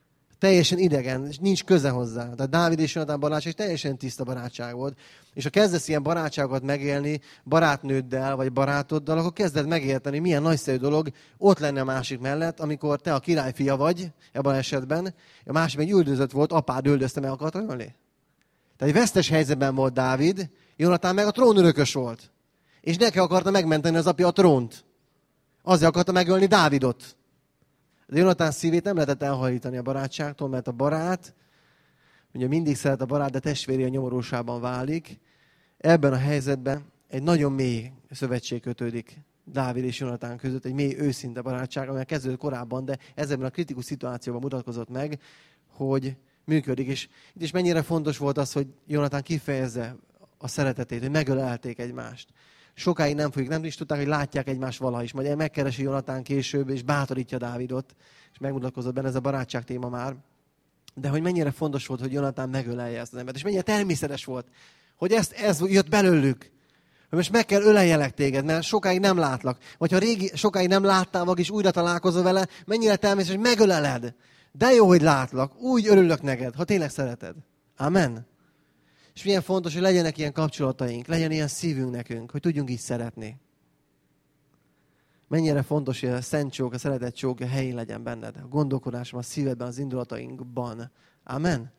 S1: Teljesen idegen, és nincs köze hozzá. Tehát Dávid és Jonatán barátság teljesen tiszta barátság volt. És ha kezdesz ilyen barátságokat megélni barátnőddel, vagy barátoddal, akkor kezded megérteni, milyen nagyszerű dolog ott lenne a másik mellett, amikor te a királyfia vagy, ebben az esetben, a másik meg üldözött volt, apád üldözte, meg akart ölni. Tehát egy vesztes helyzetben volt Dávid, Jonatán meg a trónörökös volt. És neki akarta megmenteni az apja a trónt. Azért akarta megölni Dávidot. De Jonatán szívét nem lehetett elhajítani a barátságtól, mert a barát, ugye mindig szeret a barát, de testvéri a nyomorúsában válik. Ebben a helyzetben egy nagyon mély szövetség kötődik Dávid és Jonatán között, egy mély őszinte barátság, amely kezdődött korábban, de ezekben a kritikus szituációban mutatkozott meg, hogy működik. És itt is mennyire fontos volt az, hogy Jonatán kifejezze a szeretetét, hogy megölelték egymást. Sokáig nem fogjuk, nem is tudták, hogy látják egymást valaha is. Majd megkeresi Jonatán később, és bátorítja Dávidot, és megmutatkozott benne ez a barátság téma már. De hogy mennyire fontos volt, hogy Jonatán megölelje ezt az embert, és mennyire természetes volt, hogy ezt, ez jött belőlük. Hogy most meg kell öleljelek téged, mert sokáig nem látlak. Vagy ha régi, sokáig nem láttál valaki, és újra találkozol vele, mennyire természetes, hogy megöleled. De jó, hogy látlak, úgy örülök neked, ha tényleg szereted. Amen. És milyen fontos, hogy legyenek ilyen kapcsolataink, legyen ilyen szívünk nekünk, hogy tudjunk így szeretni. Mennyire fontos, hogy a szent csók, a szeretett csók a helyén legyen benned, a gondolkodásban, a szívedben, az indulatainkban. Amen.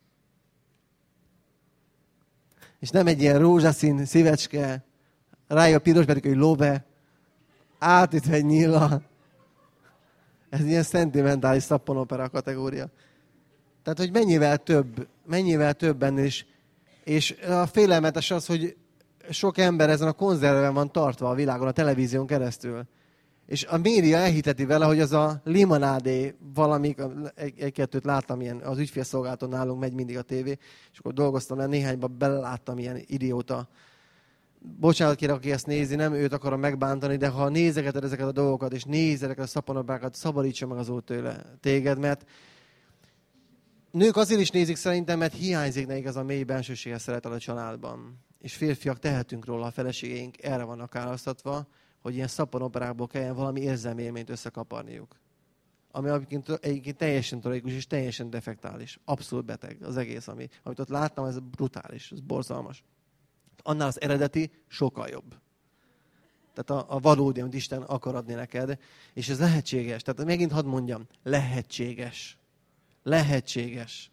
S1: És nem egy ilyen rózsaszín szívecske, rájön a piros betűk, hogy lóbe, átütve egy nyíla. Ez ilyen szentimentális szappanopera kategória. Tehát, hogy mennyivel több, mennyivel több ennél is. És a félelmetes az, hogy sok ember ezen a konzerven van tartva a világon, a televízión keresztül. És a média elhiteti vele, hogy az a limonádé valamik, egy-kettőt láttam ilyen, az ügyfélszolgálaton nálunk megy mindig a tévé, és akkor dolgoztam le, néhányban beleláttam ilyen idióta. Bocsánat kérek, aki ezt nézi, nem őt akarom megbántani, de ha nézegeted ezeket a dolgokat, és nézed ezeket a szaponabákat, szabadítsa meg az Úr tőle téged, mert nők azért is nézik szerintem, mert hiányzik nekik ez a mély bensőséges szeretet a családban. És férfiak tehetünk róla, a feleségeink erre vannak áraztatva, hogy ilyen szappanoperákból kelljen valami érzelmi élményt összekaparniuk. Ami egyébként teljesen tragikus és teljesen defektális. Abszolút beteg az egész, ami, amit ott láttam, ez brutális, ez borzalmas. Annál az eredeti sokkal jobb. Tehát a, a valódi, amit Isten akar adni neked. És ez lehetséges. Tehát megint hadd mondjam, lehetséges. Lehetséges.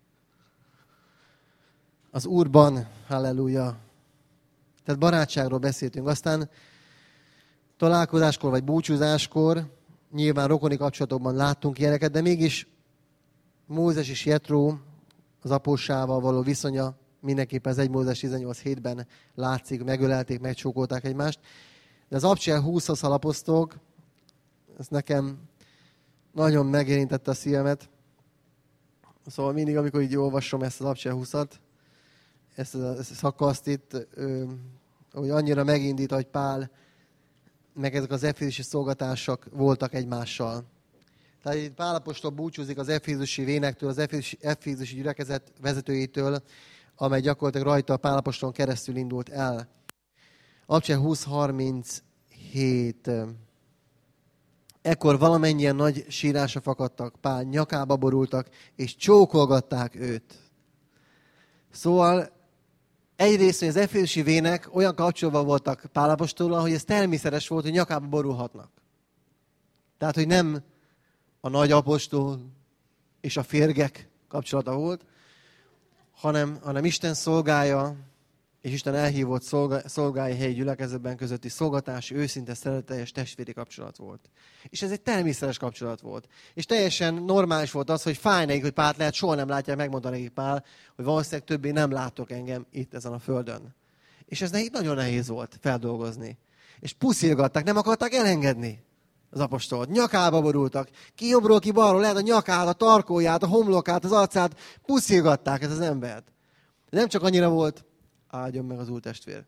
S1: Az Úrban, halleluja. Tehát barátságról beszéltünk. Aztán találkozáskor vagy búcsúzáskor, nyilván rokoni kapcsolatokban láttunk ilyeneket, de mégis Mózes és Jetró, az apóssával való viszonya, mindenképpen az egy Mózes tizennyolc hétben látszik, megölelték, megcsókolták egymást. De az Abcsel húszhoz alapoztok, ez nekem nagyon megérintette a szívemet. Szóval mindig, amikor így olvasom ezt az Abcsel húszat, ezt a, ezt a szakaszt itt, ö, hogy annyira megindít, hogy Pál, meg ezek az efézusi szolgatársak voltak egymással. Tehát itt Pál apostol búcsúzik az efézusi vénektől, az efézusi, efézusi gyülekezet vezetőjétől, amely gyakorlatilag rajta a Pál apostolon keresztül indult el. Abcsel húsz harminchét. Ekkor valamennyien nagy sírásra fakadtak, Pál nyakába borultak, és csókolgatták őt. Szóval egyrészt, hogy az efézusi vének olyan kapcsolatban voltak Pál apostollal, hogy ez természetes volt, hogy nyakába borulhatnak. Tehát, hogy nem a nagy apostol és a férgek kapcsolata volt, hanem, hanem Isten szolgája és Isten elhívott szolga, szolgái helyi gyülekezetben közötti szolgatási, őszinte, szeretetes testvéri kapcsolat volt. És ez egy természetes kapcsolat volt. És teljesen normális volt az, hogy fáj nekik, hogy Pált lehet, soha nem látják, megmondta nekik Pál, hogy valószínűleg többé nem látok engem itt ezen a földön. És ez nekik nagyon nehéz volt feldolgozni. És puszilgatták, nem akarták elengedni az apostolt. Nyakába borultak. Ki jobbról, ki balról, lehet a nyakát, a tarkóját, a homlokát, az arcát, puszilgatták ezt az embert. De nem csak annyira volt, áldjon meg az Úr testvér.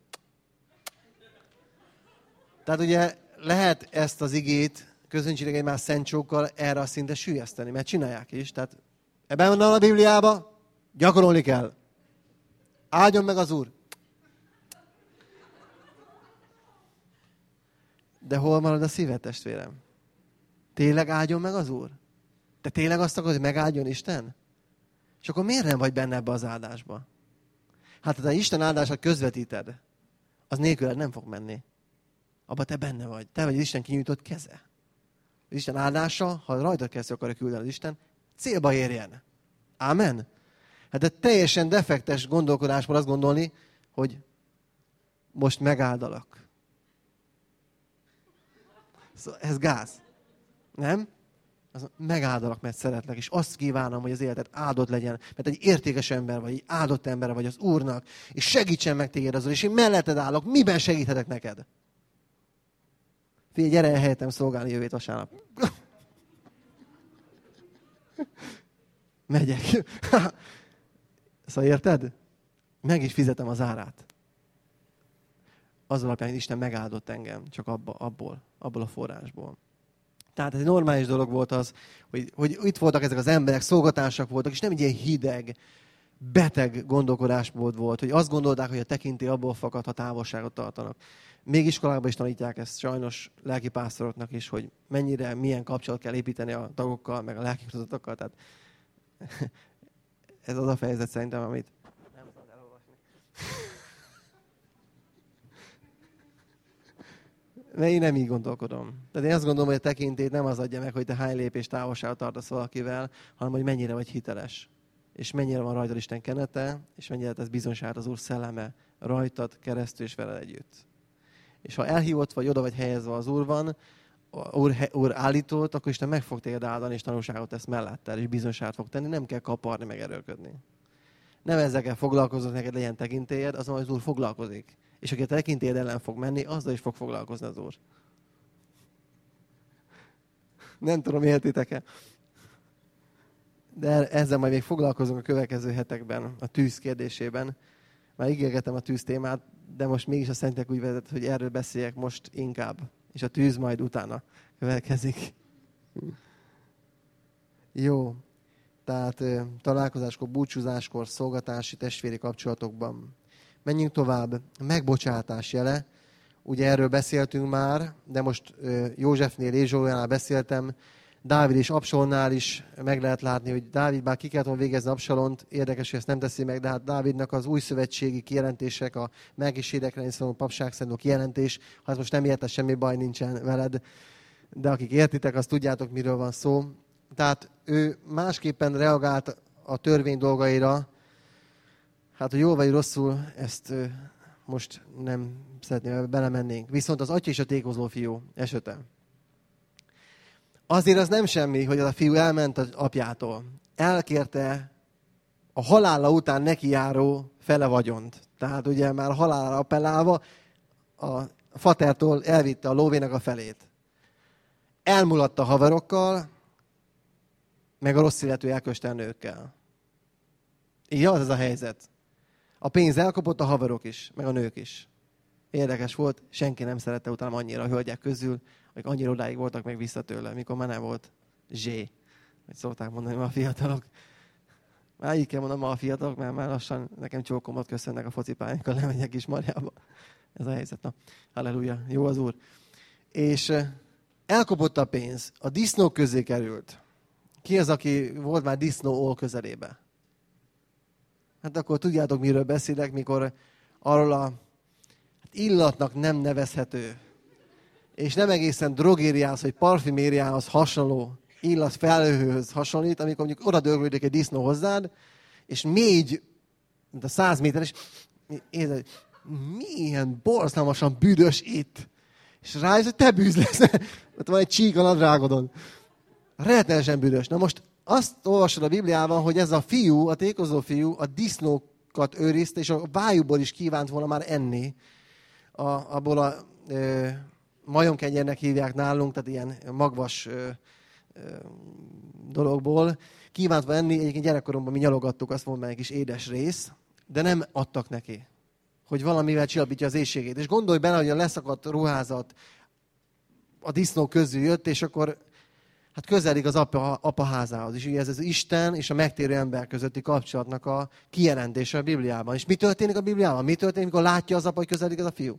S1: Tehát ugye lehet ezt az igét közönség egymás szent csókkal erre a szintre süllyeszteni, mert csinálják is. Tehát ebben van a Bibliában, gyakorolni kell. Áldjon meg az Úr. De hol marad a szíved, testvérem? Tényleg áldjon meg az Úr? Te tényleg azt akarod, hogy megáldjon Isten? És akkor miért nem vagy benne ebbe az áldásba? Hát, ha te Isten áldását közvetíted, az nélküled nem fog menni. Abba te benne vagy. Te vagy az Isten kinyújtott keze. Az Isten áldása, ha rajtad keresztül akarja küldeni az Isten, célba érjen. Ámen? Hát de teljesen defektes gondolkodásból azt gondolni, hogy most megáldalak. Szóval ez gáz. Nem? Az megáldalak, mert szeretlek, és azt kívánom, hogy az életed áldott legyen, mert egy értékes ember vagy, egy áldott ember vagy az Úrnak, és segítsen meg téged azon, és én melletted állok, miben segíthetek neked? Figyelj, gyere el helyettem szolgálni jövő vasárnap. Megyek. Szóval érted? Meg is fizetem az árát. Az alapján, hogy Isten megáldott engem, csak abba, abból, abból a forrásból. Tehát ez egy normális dolog volt az, hogy, hogy itt voltak ezek az emberek, szolgatársak voltak, és nem egy ilyen hideg, beteg gondolkodásmód volt, hogy azt gondolták, hogy a tekintély abból fakad, ha távolságot tartanak. Még iskolákban is tanítják ezt sajnos lelkipásztoroknak is, hogy mennyire, milyen kapcsolat kell építeni a tagokkal, meg a lelkipásztorokkal. Tehát ez az a fejezet szerintem, amit nem szabad elolvasni. Mert én nem így gondolkodom. Tehát én azt gondolom, hogy a tekintélyt nem az adja meg, hogy te hány lépés távolságot tartasz valakivel, hanem hogy mennyire vagy hiteles. És mennyire van rajtad Isten kenete, és mennyire tesz bizonyságot az Úr szelleme rajtad keresztül és veled együtt. És ha elhívott vagy, oda vagy helyezve az Úr van, Úr, úr állított, akkor Isten meg fog téged áldani, és tanulságot tesz mellettel, és bizonyságot fog tenni, nem kell kaparni, meg erőlködni. Nem ezekkel foglalkozok, neked legyen tekintélyed, azon az Úr foglalkozik. És aki a tekintélyed ellen fog menni, azzal is fog foglalkozni az Úr. Nem tudom, értitek-e? De ezzel majd még foglalkozunk a következő hetekben, a tűz kérdésében. Már ígérgetem a tűz témát, de most mégis a Szentek úgy vezet, hogy erről beszéljek most inkább. És a tűz majd utána következik. Jó. Tehát találkozáskor, búcsúzáskor, szolgatási, testvéri kapcsolatokban. Menjünk tovább. Megbocsátás jele. Ugye erről beszéltünk már, de most Józsefnél, Ézsólyánál beszéltem. Dávid és Absalonnál is meg lehet látni, hogy Dávid bár ki kellett volna végezni Absalont, érdekes, hogy ezt nem teszi meg, de hát Dávidnak az új szövetségi kijelentések, a melkisédekre és a papság szerint kijelentés, ha most nem értesz, semmi baj nincsen veled, de akik értitek, azt tudjátok, miről van szó. Tehát ő másképpen reagált a törvény dolgaira, hát hogy jól vagy rosszul, ezt most nem szeretném, belemennénk. Viszont az atya és a tékozó fiú esete. Azért az nem semmi, hogy az a fiú elment az apjától. Elkérte a halála után neki járó fele vagyont. Tehát ugye már halálra appellálva a fatertól elvitte a lóvének a felét. Elmulatta a haverokkal, meg a rossz illető elköstel nőkkel. Így az ez a helyzet. A pénz elkapott, a haverok is, meg a nők is. Érdekes volt, senki nem szerette utána annyira a hölgyek közül, akik annyira odáig voltak meg vissza tőle, mikor már nem volt zsé. Hogy szokták mondani ma a fiatalok. Már így kell mondanom ma a fiatalok, mert már lassan nekem csókomat köszönnek a focipályánkon, lemegyek is Marjába. Ez a helyzet. Na, halleluja, jó az Úr. És elkopott a pénz, a disznók közé került. Ki az, aki volt már disznó ól közelébe? Hát akkor tudjátok, miről beszélek, mikor arról a illatnak nem nevezhető, és nem egészen drogériához, vagy parfümériához hasonló illat felhőhöz hasonlít, amikor mondjuk oda dörgődik egy disznó hozzád, és mégy, mint a száz méter, és érzed, milyen borzalmasan büdös itt. És rájössz, hogy te bűz lesz. Ott van egy csík a nadrágodon. Rettenesen büdös. Na most azt olvasod a Bibliában, hogy ez a fiú, a tékozó fiú a disznókat őrizte, és a vájúból is kívánt volna már enni. A, abból a ö, majomkenyérnek hívják nálunk, tehát ilyen magvas ö, ö, dologból. Kívánt volna enni, egyébként gyerekkoromban mi nyalogattuk, azt mondom, egy kis édes rész, de nem adtak neki, hogy valamivel csillapítja az éhségét. És gondolj bele, hogy a leszakadt ruházat a disznók közül jött, és akkor hát közelik az apa, apa házához. És ugye ez az Isten és a megtérő ember közötti kapcsolatnak a kijelentése a Bibliában. És mi történik a Bibliában? Mi történik, amikor látja az apa, hogy közelik ez a fiú?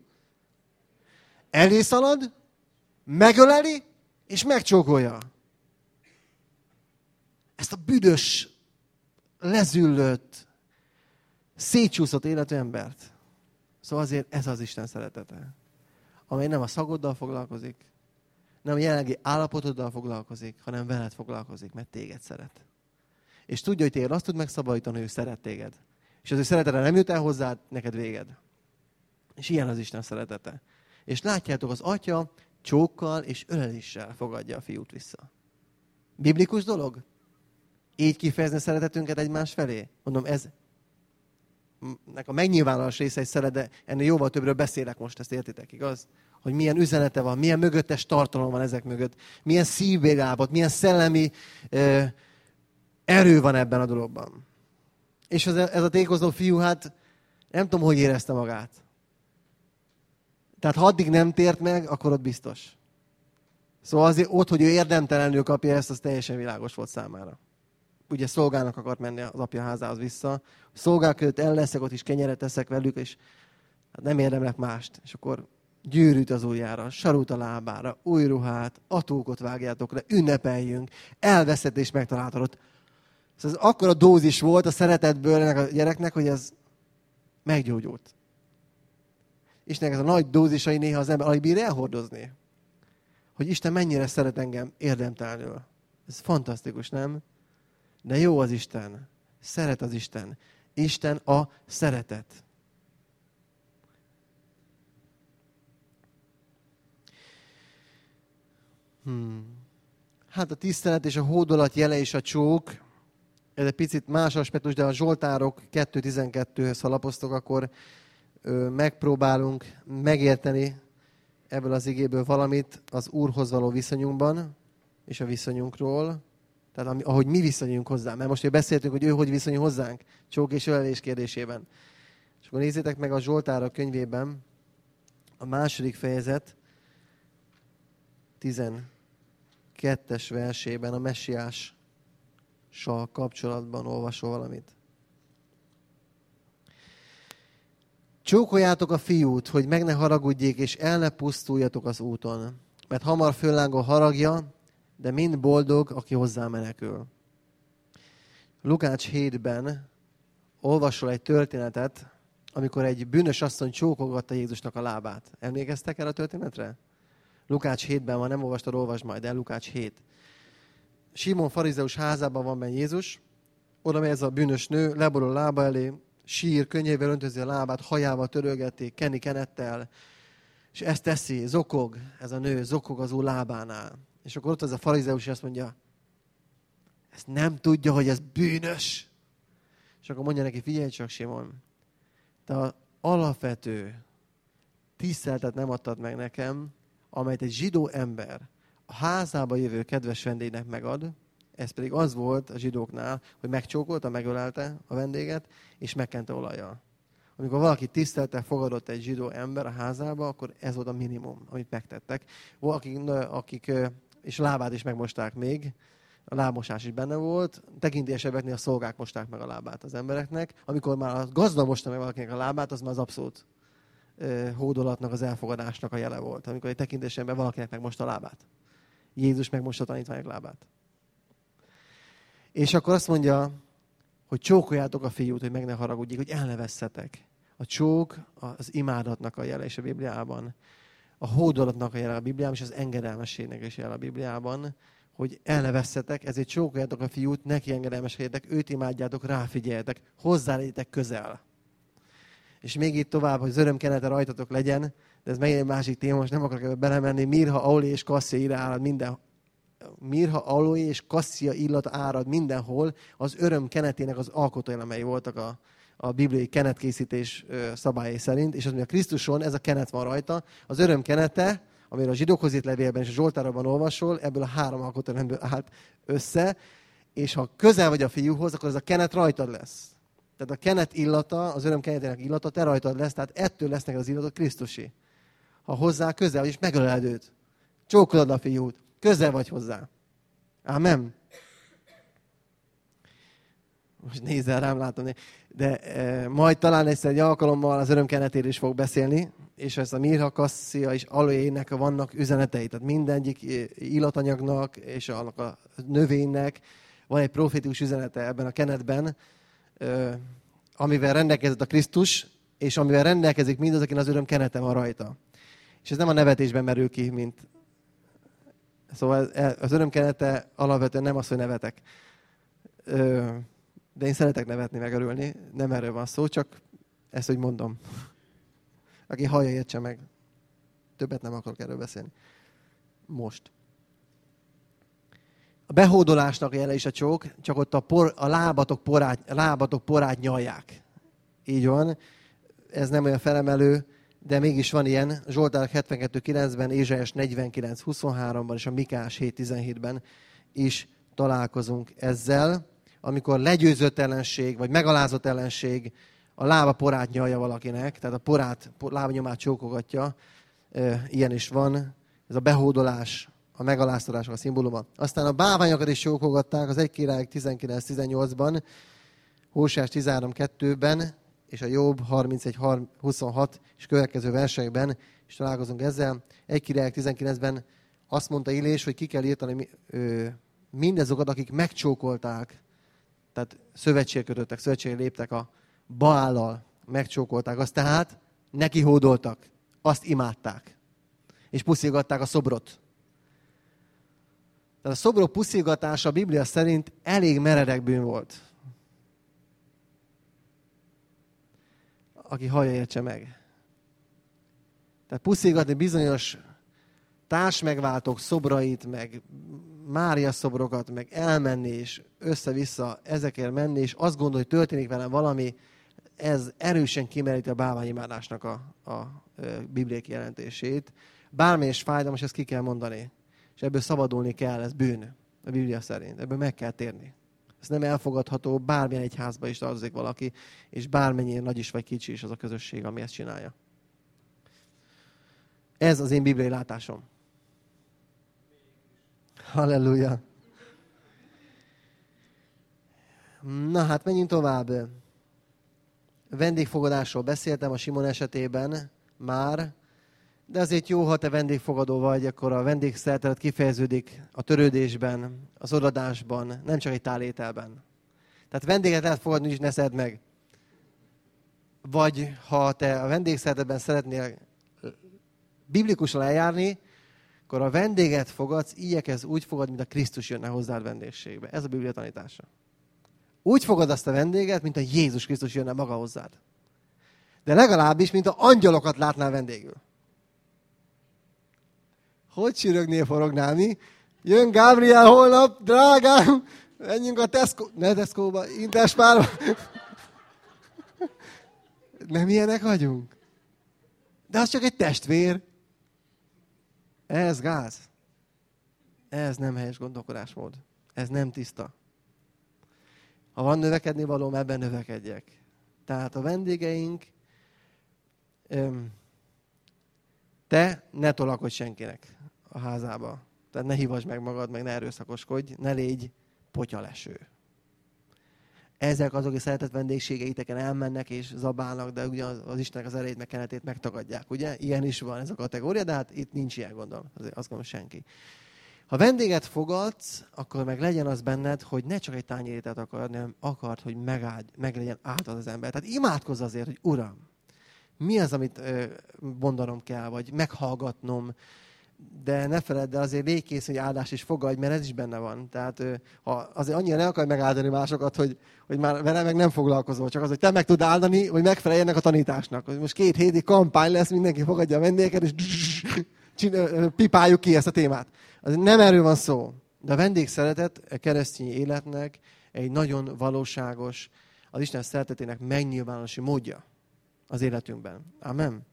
S1: Elé szalad, megöleli, és megcsókolja. ezt a büdös, lezüllött, szétcsúszott életű embert. Szóval azért ez az Isten szeretete, amely nem a szagoddal foglalkozik, nem a jelenlegi állapotoddal foglalkozik, hanem veled foglalkozik, mert téged szeret. És tudja, hogy téged azt tud megszabadítani, hogy ő szeret téged. És az ő szeretete nem jut el hozzád, neked véged. És ilyen az Isten szeretete. És látjátok, az atya csókkal és öleléssel fogadja a fiút vissza. Biblikus dolog? Így kifejezni szeretetünket egymás felé? Mondom, ez nek a megnyilvánulás része egy szeret, de ennél jóval többről beszélek most, ezt értitek, igaz? Hogy milyen üzenete van, milyen mögöttes tartalom van ezek mögött, milyen szívbélállapot, milyen szellemi ö, erő van ebben a dologban. És ez, ez a tékozó fiú, hát nem tudom, hogy érezte magát. Tehát ha addig nem tért meg, akkor ott biztos. Szóval azért ott, hogy ő érdemtelenül kapja ezt, az teljesen világos volt számára. Ugye szolgának akart menni az apja házához vissza. Szolgák között elleszek, ott is kenyeret eszek velük, és hát nem érdemlek mást. És akkor gyűrűt az ujjára, sarút a lábára, új ruhát, atókot vágjátok le, ünnepeljünk, elveszett és megtaláltad ott. Szóval ez akkora dózis volt a szeretetből ennek a gyereknek, hogy ez meggyógyult. Istennek ez a nagy dózisai néha az ember alig bír elhordozni. Hogy Isten mennyire szeret engem érdemtelenül. Ez fantasztikus, nem? De jó az Isten. Szeret az Isten. Isten a szeretet. Hmm. Hát a tisztelet és a hódolat jele és a csók, ez egy picit más aspektus, de a Zsoltárok kettő tizenkettőhöz ha lapoztok, akkor ö, megpróbálunk megérteni ebből az igéből valamit az Úrhoz való viszonyunkban, és a viszonyunkról. Tehát ami, ahogy mi viszonyulunk hozzá. Mert most beszéltünk, hogy ő hogy viszonyul hozzánk, csók és ölelés kérdésében. És akkor nézzétek meg a Zsoltárok könyvében, a második fejezet tizenkettes versében a messiással kapcsolatban olvasol valamit. Csókoljátok a fiút, hogy meg ne haragudjék, és el ne pusztuljatok az úton. Mert hamar föllángol haragja, de mind boldog, aki hozzá menekül. Lukács hétben olvasol egy történetet, amikor egy bűnös asszony csókolgatta Jézusnak a lábát. Emlékeztek erre a történetre? Lukács hétben van, nem olvastad, olvasd majd el, Lukács hét. Simon farizeus házában van benne Jézus, oda megy ez a bűnös nő, leborul a lába elé, sír, könnyével öntözi a lábát, hajával törölgeti, keni kenettel, és ezt teszi, zokog, ez a nő, zokog az úr lábánál. És akkor ott az a farizeus, és azt mondja, ezt nem tudja, hogy ez bűnös. És akkor mondja neki, figyelj csak, Simon, te az alapvető tiszteletet nem adtad meg nekem, amelyet egy zsidó ember a házába jövő kedves vendégnek megad, ez pedig az volt a zsidóknál, hogy megcsókolta, megölelte a vendéget, és megkente olajjal. Amikor valaki tisztelettel fogadott egy zsidó ember a házába, akkor ez volt a minimum, amit megtettek. Akik, akik és lábát is megmosták még, a lábmosás is benne volt, tekintélyesebbeknél a szolgák mosták meg a lábát az embereknek. Amikor már a gazda mosta meg valakinek a lábát, az már az abszolút eh, hódolatnak, az elfogadásnak a jele volt. Amikor egy tekintélyesebbek valakinek megmosta a lábát. Jézus megmosta a tanítványok lábát. És akkor azt mondja, hogy csókoljátok a fiút, hogy meg ne haragudjék, hogy el ne vesszetek. A csók az imádatnak a jele is a Bibliában. A hódolatnak a jele a Bibliában, és az engedelmességnek is jele a Bibliában, hogy el ne vesszetek, ezért csókoljátok a fiút, neki engedelmeskedjetek, őt imádjátok, ráfigyeljetek, hozzá legyetek közel. És még itt tovább, hogy az örömkenete rajtatok legyen, de ez megint egy másik téma, most nem akarok ebbe belemenni, mirha, aulé és kasszia írá árad minden, mirha, aulé és kasszia illata árad mindenhol, az öröm kenetének az alkotóelemei voltak a, a bibliai kenetkészítés szabályai szerint, és az, hogy a Krisztuson ez a kenet van rajta, az öröm kenete, amiről a zsidókhoz írt levélben és a Zsoltárokban olvasol, ebből a három alkotóelemből állt össze, és ha közel vagy a fiúhoz, akkor ez a kenet rajtad lesz. Tehát a kenet illata, az öröm kenetének illata te rajtad lesz, tehát ettől lesz neked az illatot Krisztusi. Ha hozzá közel vagy, és megöleled őt. Csókolod a fiút. Közel vagy hozzá. Ámen. Most nézzel rám, látom. De e, majd talán egyszer egy alkalommal az örömkenetéről is fog beszélni, és ez a mirha, kasszia és aloének vannak üzenetei. Tehát mindegyik illatanyagnak és annak a növénynek van egy profétikus üzenete ebben a kenetben, amivel rendelkezett a Krisztus, és amivel rendelkezik mindaz, akin az öröm kenete van rajta. És ez nem a nevetésben merül ki, mint... Szóval az öröm kenete alapvetően nem az, hogy nevetek. De én szeretek nevetni, megörülni. Nem erről van szó, csak ezt, hogy mondom. Aki hallja, értse meg. Többet nem akarok erről beszélni. Most. A behódolásnak jele is a csók, csak ott a, por, a lábatok, porát, a lábatok porát nyalják. Így van. Ez nem olyan felemelő, de mégis van ilyen. Zsoltárok hetvenkettő kilencben, Ézsaiás negyvenkilenc huszonháromban és a Mikás hét tizenhétben is találkozunk ezzel, amikor legyőzött ellenség, vagy megalázott ellenség a lába porát nyalja valakinek, tehát a porát, lábanyomát csókogatja. Ilyen is van. Ez a behódolás, a megaláztatásnak a szimbóluma. Aztán a bálványokat is csókogatták az egy Királyok tizenkilenc tizennyolcban, Hóseás tizenhárom kettőben, és a Jobb harmincegy huszonhat és következő versekben is találkozunk ezzel. egy Királyok tizenkilencben azt mondta Illés, hogy ki kell írtani mindazokat, akik megcsókolták, tehát szövetségre kötöttek, szövetségre léptek a Baállal, megcsókolták azt, tehát neki hódoltak, azt imádták, és puszilgatták a szobrot. Tehát a szobrok puszilgatása a Biblia szerint elég meredek bűn volt. Aki hallja, értse meg. Tehát puszilgatni bizonyos társmegváltók szobrait, meg Mária szobrokat, meg elmenni, és össze-vissza ezekért menni, és azt gondolni, hogy történik velem valami, ez erősen kimeríti a bálványimádásnak a, a, a bibliai jelentését. Bármilyen is fájdalmas, ezt ki kell mondani. És ebből szabadulni kell, ez bűn a Biblia szerint. Ebből meg kell térni. Ez nem elfogadható, bármilyen egyházba is tartozik valaki, és bármennyire nagy is vagy kicsi is az a közösség, ami ezt csinálja. Ez az én bibliai látásom. Halleluja! Na hát, menjünk tovább. Vendégfogadásról beszéltem a Simon esetében már, de azért jó, ha te vendégfogadó vagy, akkor a vendégszeretet kifejeződik a törődésben, az odadásban, nem csak egy tálételben. Tehát vendéget lehet fogadni, és ne szedd meg. Vagy ha te a vendégszeretetben szeretnél biblikusan eljárni, akkor a vendéget fogadsz, igyekezz úgy fogad, mint a Krisztus jönne hozzád vendégségbe. Ez a Biblia tanítása. Úgy fogad azt a vendéget, mint a Jézus Krisztus jönne maga hozzád. De legalábbis, mint a angyalokat látnál vendégül. Hogy csürögnél, forognál mi? Jön Gábriel holnap, drágám, menjünk a Tesco, ne Tesco-ba, Interspárba. Nem ilyenek vagyunk? De az csak egy testvér. Ez gáz. Ez nem helyes gondolkodásmód. Ez nem tiszta. Ha van növekedni valóm, ebben növekedjek. Tehát a vendégeink, te ne tolakodj senkinek a házába. Tehát ne hívasd meg magad, meg ne erőszakoskodj, ne légy potyaleső. Ezek azok, akik szeretett vendégségeiteken elmennek és zabálnak, de ugye az, az Istennek az erejét meg kenetét megtagadják. Ugye? Ilyen is van ez a kategória, de hát itt nincs ilyen, gondolom. Azért azt gondolom senki. Ha vendéget fogadsz, akkor meg legyen az benned, hogy ne csak egy tányérételt akar, hanem akart, hogy megáld, meg legyen által az ember. Tehát imádkozz azért, hogy Uram, mi az, amit ö, mondanom kell, vagy meghallgatnom, de ne feledd el, azért légy kész, hogy áldás is fogadj, mert ez is benne van. Tehát ha azért annyira ne akarj megáldani másokat, hogy, hogy már vele meg nem foglalkozol, csak az, hogy te meg tud áldani, hogy megfeleljenek a tanításnak. Most két héti kampány lesz, mindenki fogadja a vendégeket, és pipáljuk ki ezt a témát. Az nem erről van szó. De a vendégszeretet a keresztény életnek egy nagyon valóságos, az Isten szeretetének megnyilvánulási módja az életünkben. Amen.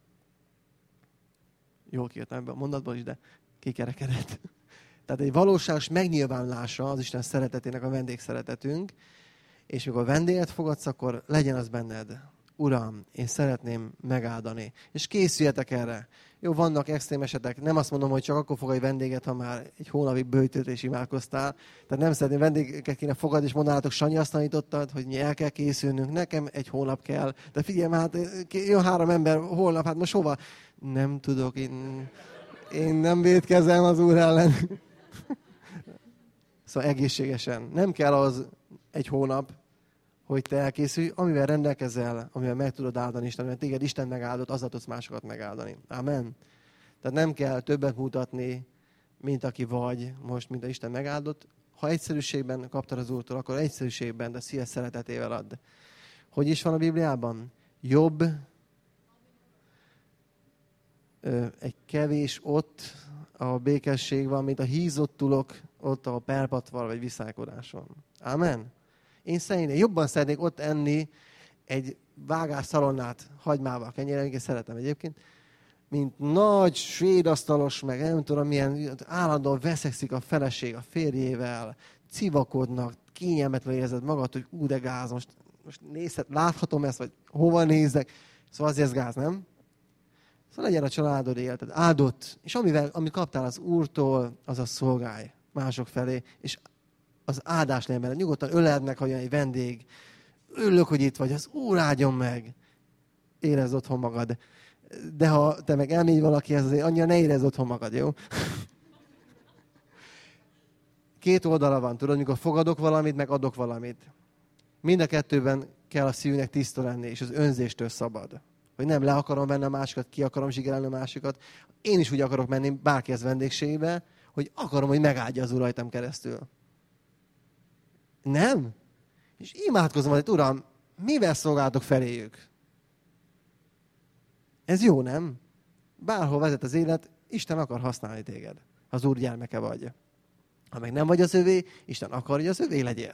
S1: Jól kijöttem ebben a mondatból is, de kikerekedett. Tehát egy valóságos megnyilvánulása az Isten szeretetének a vendégszeretetünk, és mikor vendéget fogadsz, akkor legyen az benned. Uram, én szeretném megáldani. És készüljetek erre. Jó, vannak extrém esetek. Nem azt mondom, hogy csak akkor fogadj vendéget, ha már egy hónapig böjtölt és imádkoztál. Tehát nem szeretném vendégeket kéne fogadni, és mondanátok, Sanyi azt tanítottad, hogy el kell készülnünk. Nekem egy hónap kell. De figyelj, hát jön három ember holnap, hát most hova? Nem tudok, én, én nem vétkezem az Úr ellen. Szóval egészségesen. Nem kell az egy hónap, hogy te elkészülj, amivel rendelkezel, amivel meg tudod áldani Isten, mert téged Isten megáldott, azzal tudsz másokat megáldani. Amen. Tehát nem kell többet mutatni, mint aki vagy most, mint a Isten megáldott. Ha egyszerűségben kaptad az Úrtól, akkor egyszerűségben, de szíves szeretetével add. Hogy is van a Bibliában? Jobb ö, egy kevés ott, a békesség van, mint a hízott tulok ott a perpatval vagy viszálykodáson. Amen. Én szerintem jobban szeretnék ott enni egy vágás szalonnát hagymával, kenyérrel, én szeretem egyébként, mint nagy svédasztalos, meg nem tudom milyen, állandóan veszekszik a feleség a férjével, civakodnak, kényelmetlen érzed magad, hogy ú, de gáz, most, most nézhet, láthatom ezt, vagy hova nézek. Szóval azért ez gáz, nem? Szóval legyen a családod életed áldott, és amivel, amit kaptál az Úrtól, az a szolgálj mások felé, és az áldás legyen benne. Nyugodtan öleld meg, ha jön egy vendég. Örülök, hogy itt vagy, az Úr áldjon meg. Érezd otthon magad. De ha te meg elmégy valakihez, azért annyira ne érezd otthon magad, jó? Két oldala van, tudod, mikor fogadok valamit, meg adok valamit. Mind a kettőben kell a szívünknek tiszta lenni, és az önzéstől szabad. Hogy nem le akarom venni a másikat, ki akarom zsigerelni a másikat. Én is úgy akarok menni bárkihez vendégségbe, hogy akarom, hogy megáldja az Úr rajtam keresztül. Nem? És imádkozom, hogy Uram, mivel szolgáltok feléjük? Ez jó, nem? Bárhol vezet az élet, Isten akar használni téged. Az Úr gyermeke vagy. Ha meg nem vagy az övé, Isten akar, hogy az övé legyél.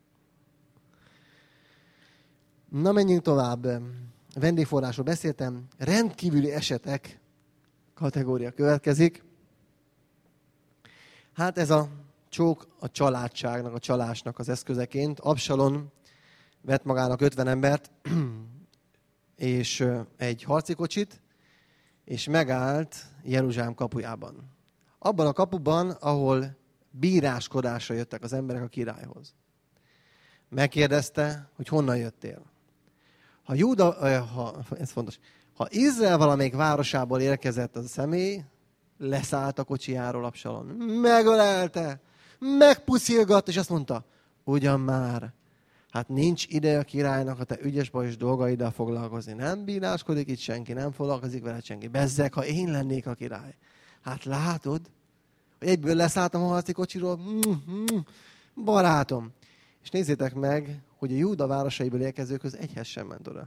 S1: Na, menjünk tovább. Vendégforrásról beszéltem. Rendkívüli esetek kategória következik. Hát ez a csók a családságnak, a csalásnak az eszközeként. Absalon vett magának ötven embert, és egy harci kocsit, és megállt Jeruzsálem kapujában. Abban a kapuban, ahol bíráskodásra jöttek az emberek a királyhoz. Megkérdezte, hogy honnan jöttél. Ha Júda, ha, ez fontos, ha Izrael valamelyik városából érkezett az a személy, leszállt a kocsijáról Absalon. Megölelte, megpuszilgatta, és azt mondta, ugyan már, hát nincs ideje a királynak a te ügyes bajos dolgaiddal foglalkozni. Nem bíráskodik itt senki, nem foglalkozik vele senki. Bezzeg, ha én lennék a király. Hát látod, hogy egyből leszálltam a harci kocsiról, mm-hmm, barátom. És nézzétek meg, hogy a Júda városaiból érkezőkhöz egyhez sem ment oda.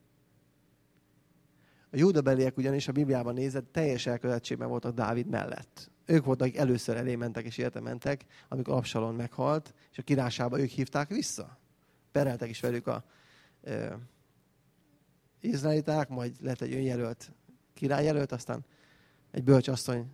S1: A júdabeliek ugyanis a Bibliában nézett, teljes elkötelezettségben voltak Dávid mellett. Ők voltak, akik először elé mentek és érte mentek, amikor Absalon meghalt, és a királyságba ők hívták vissza. Pereltek is velük a e, izraeliták, majd lett egy önjelölt királyjelölt, aztán egy bölcsasszony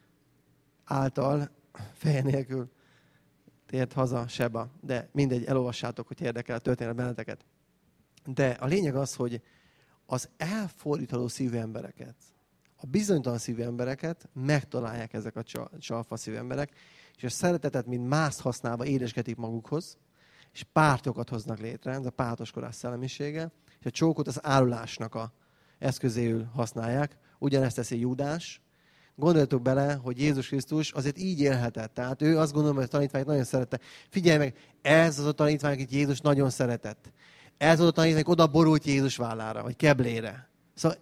S1: által feje nélkül tért haza Seba. De mindegy, elolvassátok, hogy érdekel a történet benneteket. De a lényeg az, hogy az elfordítható szívű embereket, a bizonytalan szívű embereket megtalálják ezek a csalfa szívű emberek, és a szeretetet, mint mászt használva édesgetik magukhoz, és pártokat hoznak létre, ez a pártoskodás szellemisége, és a csókot az árulásnak a eszközéül használják. Ugyanezt teszi Júdás. Gondoljatok bele, hogy Jézus Krisztus azért így élhetett. Tehát ő azt gondolom, hogy a tanítványok nagyon szerette. Figyelj meg, ez az a tanítvány, akit Jézus nagyon szeretett. Ez az a tanítvány, oda borult Jézus vállára, vagy keblére. Szóval,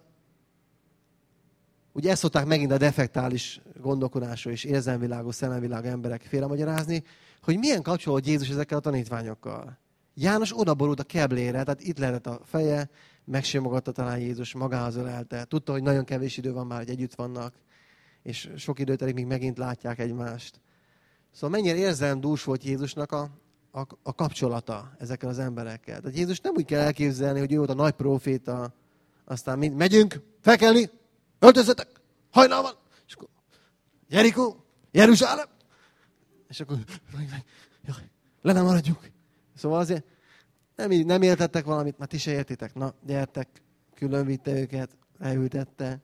S1: ugye ezt szokták megint a defektális gondolkodásról és érzelmvilágú, szellemvilágú emberek félremagyarázni, hogy milyen kapcsolódott Jézus ezekkel a tanítványokkal. János oda borult a keblére, tehát itt lehetett a feje, megsimogatta talán Jézus, magához ölelte. Tudta, hogy nagyon kevés idő van már, hogy együtt vannak, és sok időt elég, míg megint látják egymást. Szóval mennyire érzelmdús volt Jézusnak a, a, a kapcsolata ezekkel az emberekkel. Tehát Jézus nem úgy kell elképzelni, hogy ő volt a nagy próféta, aztán mind, megyünk, felkelni, öltözzetek, hajnal van, és akkor Jerikó, Jeruzsálem, és akkor jaj, le nem maradjunk. Szóval azért nem, nem értettek valamit, már ti se értitek. Na, gyertek, külön vitte őket, leültette,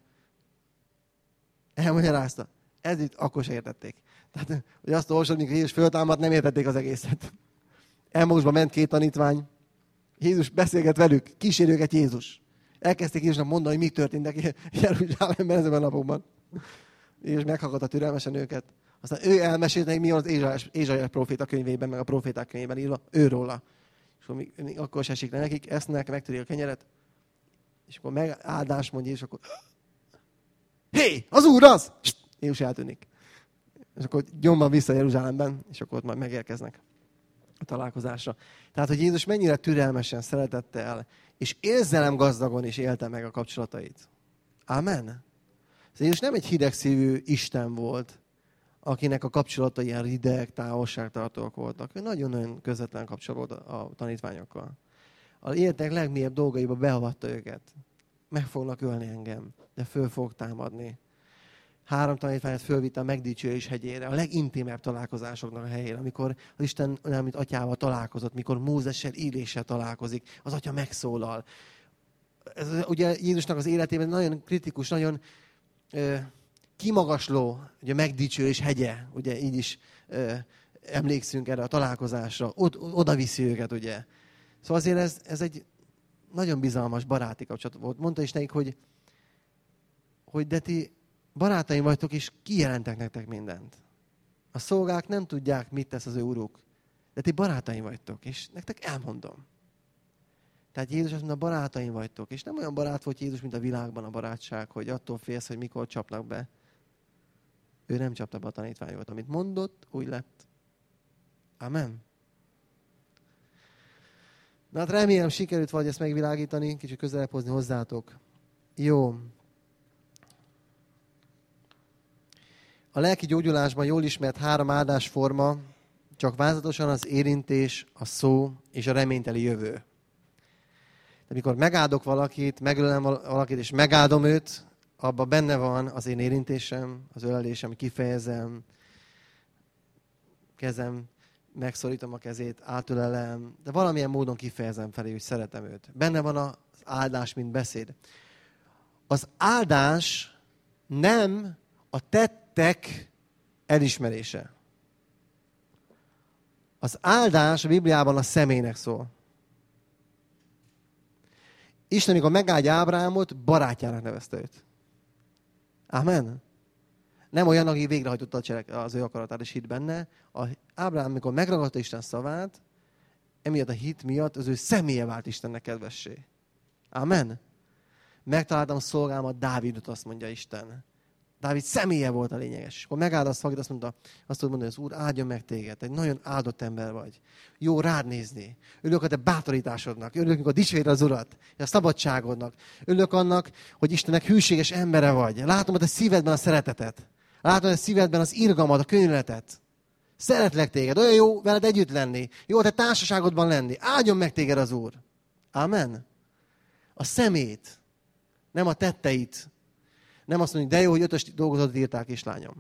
S1: elmagyarázta. Ez itt akkor se értették. Tehát, hogy azt olvasod, mikor Jézus föltámadt, nem értették az egészet. Elmózsba ment két tanítvány, Jézus beszélget velük, kísér őket Jézus. Elkezdték Jézusnak mondani, hogy mi történtek Jeruzsálemben ezekben a napokban. És meghallgatta türelmesen őket. Aztán ő elmesélt nekik, mi van az Ézsaiás próféta könyvében, meg a próféták könyvében írva, őróla. És akkor, még, akkor se esik le nekik, esznek, megtörik a kenyeret, és akkor megáldás mondja, és akkor hé, az Úr az! Jézus eltűnik. És akkor gyomban vissza Jeruzsálemben, és akkor ott majd megérkeznek a találkozásra. Tehát, hogy Jézus mennyire türelmesen, szeretettel, és érzelem gazdagon is élte meg a kapcsolatait. Amen. Jézus nem egy hidegszívű Isten volt, akinek a kapcsolatai ilyen rideg, távolságtartóak voltak. Ő nagyon-nagyon közvetlen kapcsolat volt a tanítványokkal. Az életnek legmélyebb dolgaiba beavatta őket. Meg fognak ölni engem, de föl fog támadni. Három tanítványát fölvitte a megdicsőlés hegyére, a legintimebb találkozásoknak a helyére, amikor az Isten olyan, mint atyával találkozott, mikor Mózessel, Éléssel találkozik, az atya megszólal. Ez ugye Jézusnak az életében nagyon kritikus, nagyon ö, kimagasló, ugye megdicsőlés hegye, ugye így is ö, emlékszünk erre a találkozásra, Od, oda viszi őket, ugye. Szóval azért ez, ez egy nagyon bizalmas baráti kapcsolat volt. Mondta is nekik, hogy, hogy de ti barátaim vagytok, és kijelentek nektek mindent. A szolgák nem tudják, mit tesz az ő uruk, de ti barátaim vagytok, és nektek elmondom. Tehát Jézus azt mondta, barátaim vagytok, és nem olyan barát volt Jézus, mint a világban a barátság, hogy attól félsz, hogy mikor csapnak be. Ő nem csapta be a tanítványokat. Amit mondott, úgy lett. Amen. Na hát remélem, sikerült vagy ezt megvilágítani, kicsit közelebb hozni hozzátok. Jó. A lelki gyógyulásban jól ismert három áldásforma, csak vázlatosan az érintés, a szó és a reményteli jövő. De mikor megáldok valakit, megölelem valakit és megáldom őt, abban benne van az én érintésem, az ölelésem, kifejezem, kezem, megszorítom a kezét, átölelem, de valamilyen módon kifejezem felé, hogy szeretem őt. Benne van az áldás, mint beszéd. Az áldás nem a tettek elismerése. Az áldás a Bibliában a személynek szól. Isten, amikor megáldja Ábrahámot, barátjának nevezte őt. Amen. Nem olyan, aki végrehajtotta a cselek, az ő akaratát és hit benne. A Ábrahám, amikor megragadta Isten szavát, emiatt a hit miatt az ő személye vált Istennek kedvessé. Amen. Megtaláltam szolgámat, Dávidot, azt mondja Isten. Dávid személye volt a lényeges. És akkor megáldasz valakit, azt mondta, azt tudod mondani, hogy az Úr áldjon meg téged. Egy nagyon áldott ember vagy. Jó rád nézni. Örülök a te bátorításodnak. Örülök, amikor dicsőíted az Urat. A szabadságodnak. Örülök annak, hogy Istennek hűséges embere vagy. Látom a te szívedben a szeretetet. Látom a te szívedben az irgalmat, a könyörületet. Szeretlek téged. Olyan jó veled együtt lenni. Jó a te társaságodban lenni. Áldjon meg téged az Úr. Amen. A szemét, nem a tetteit. Nem azt mondjuk, de jó, hogy ötös dolgozatot írtál, kislányom.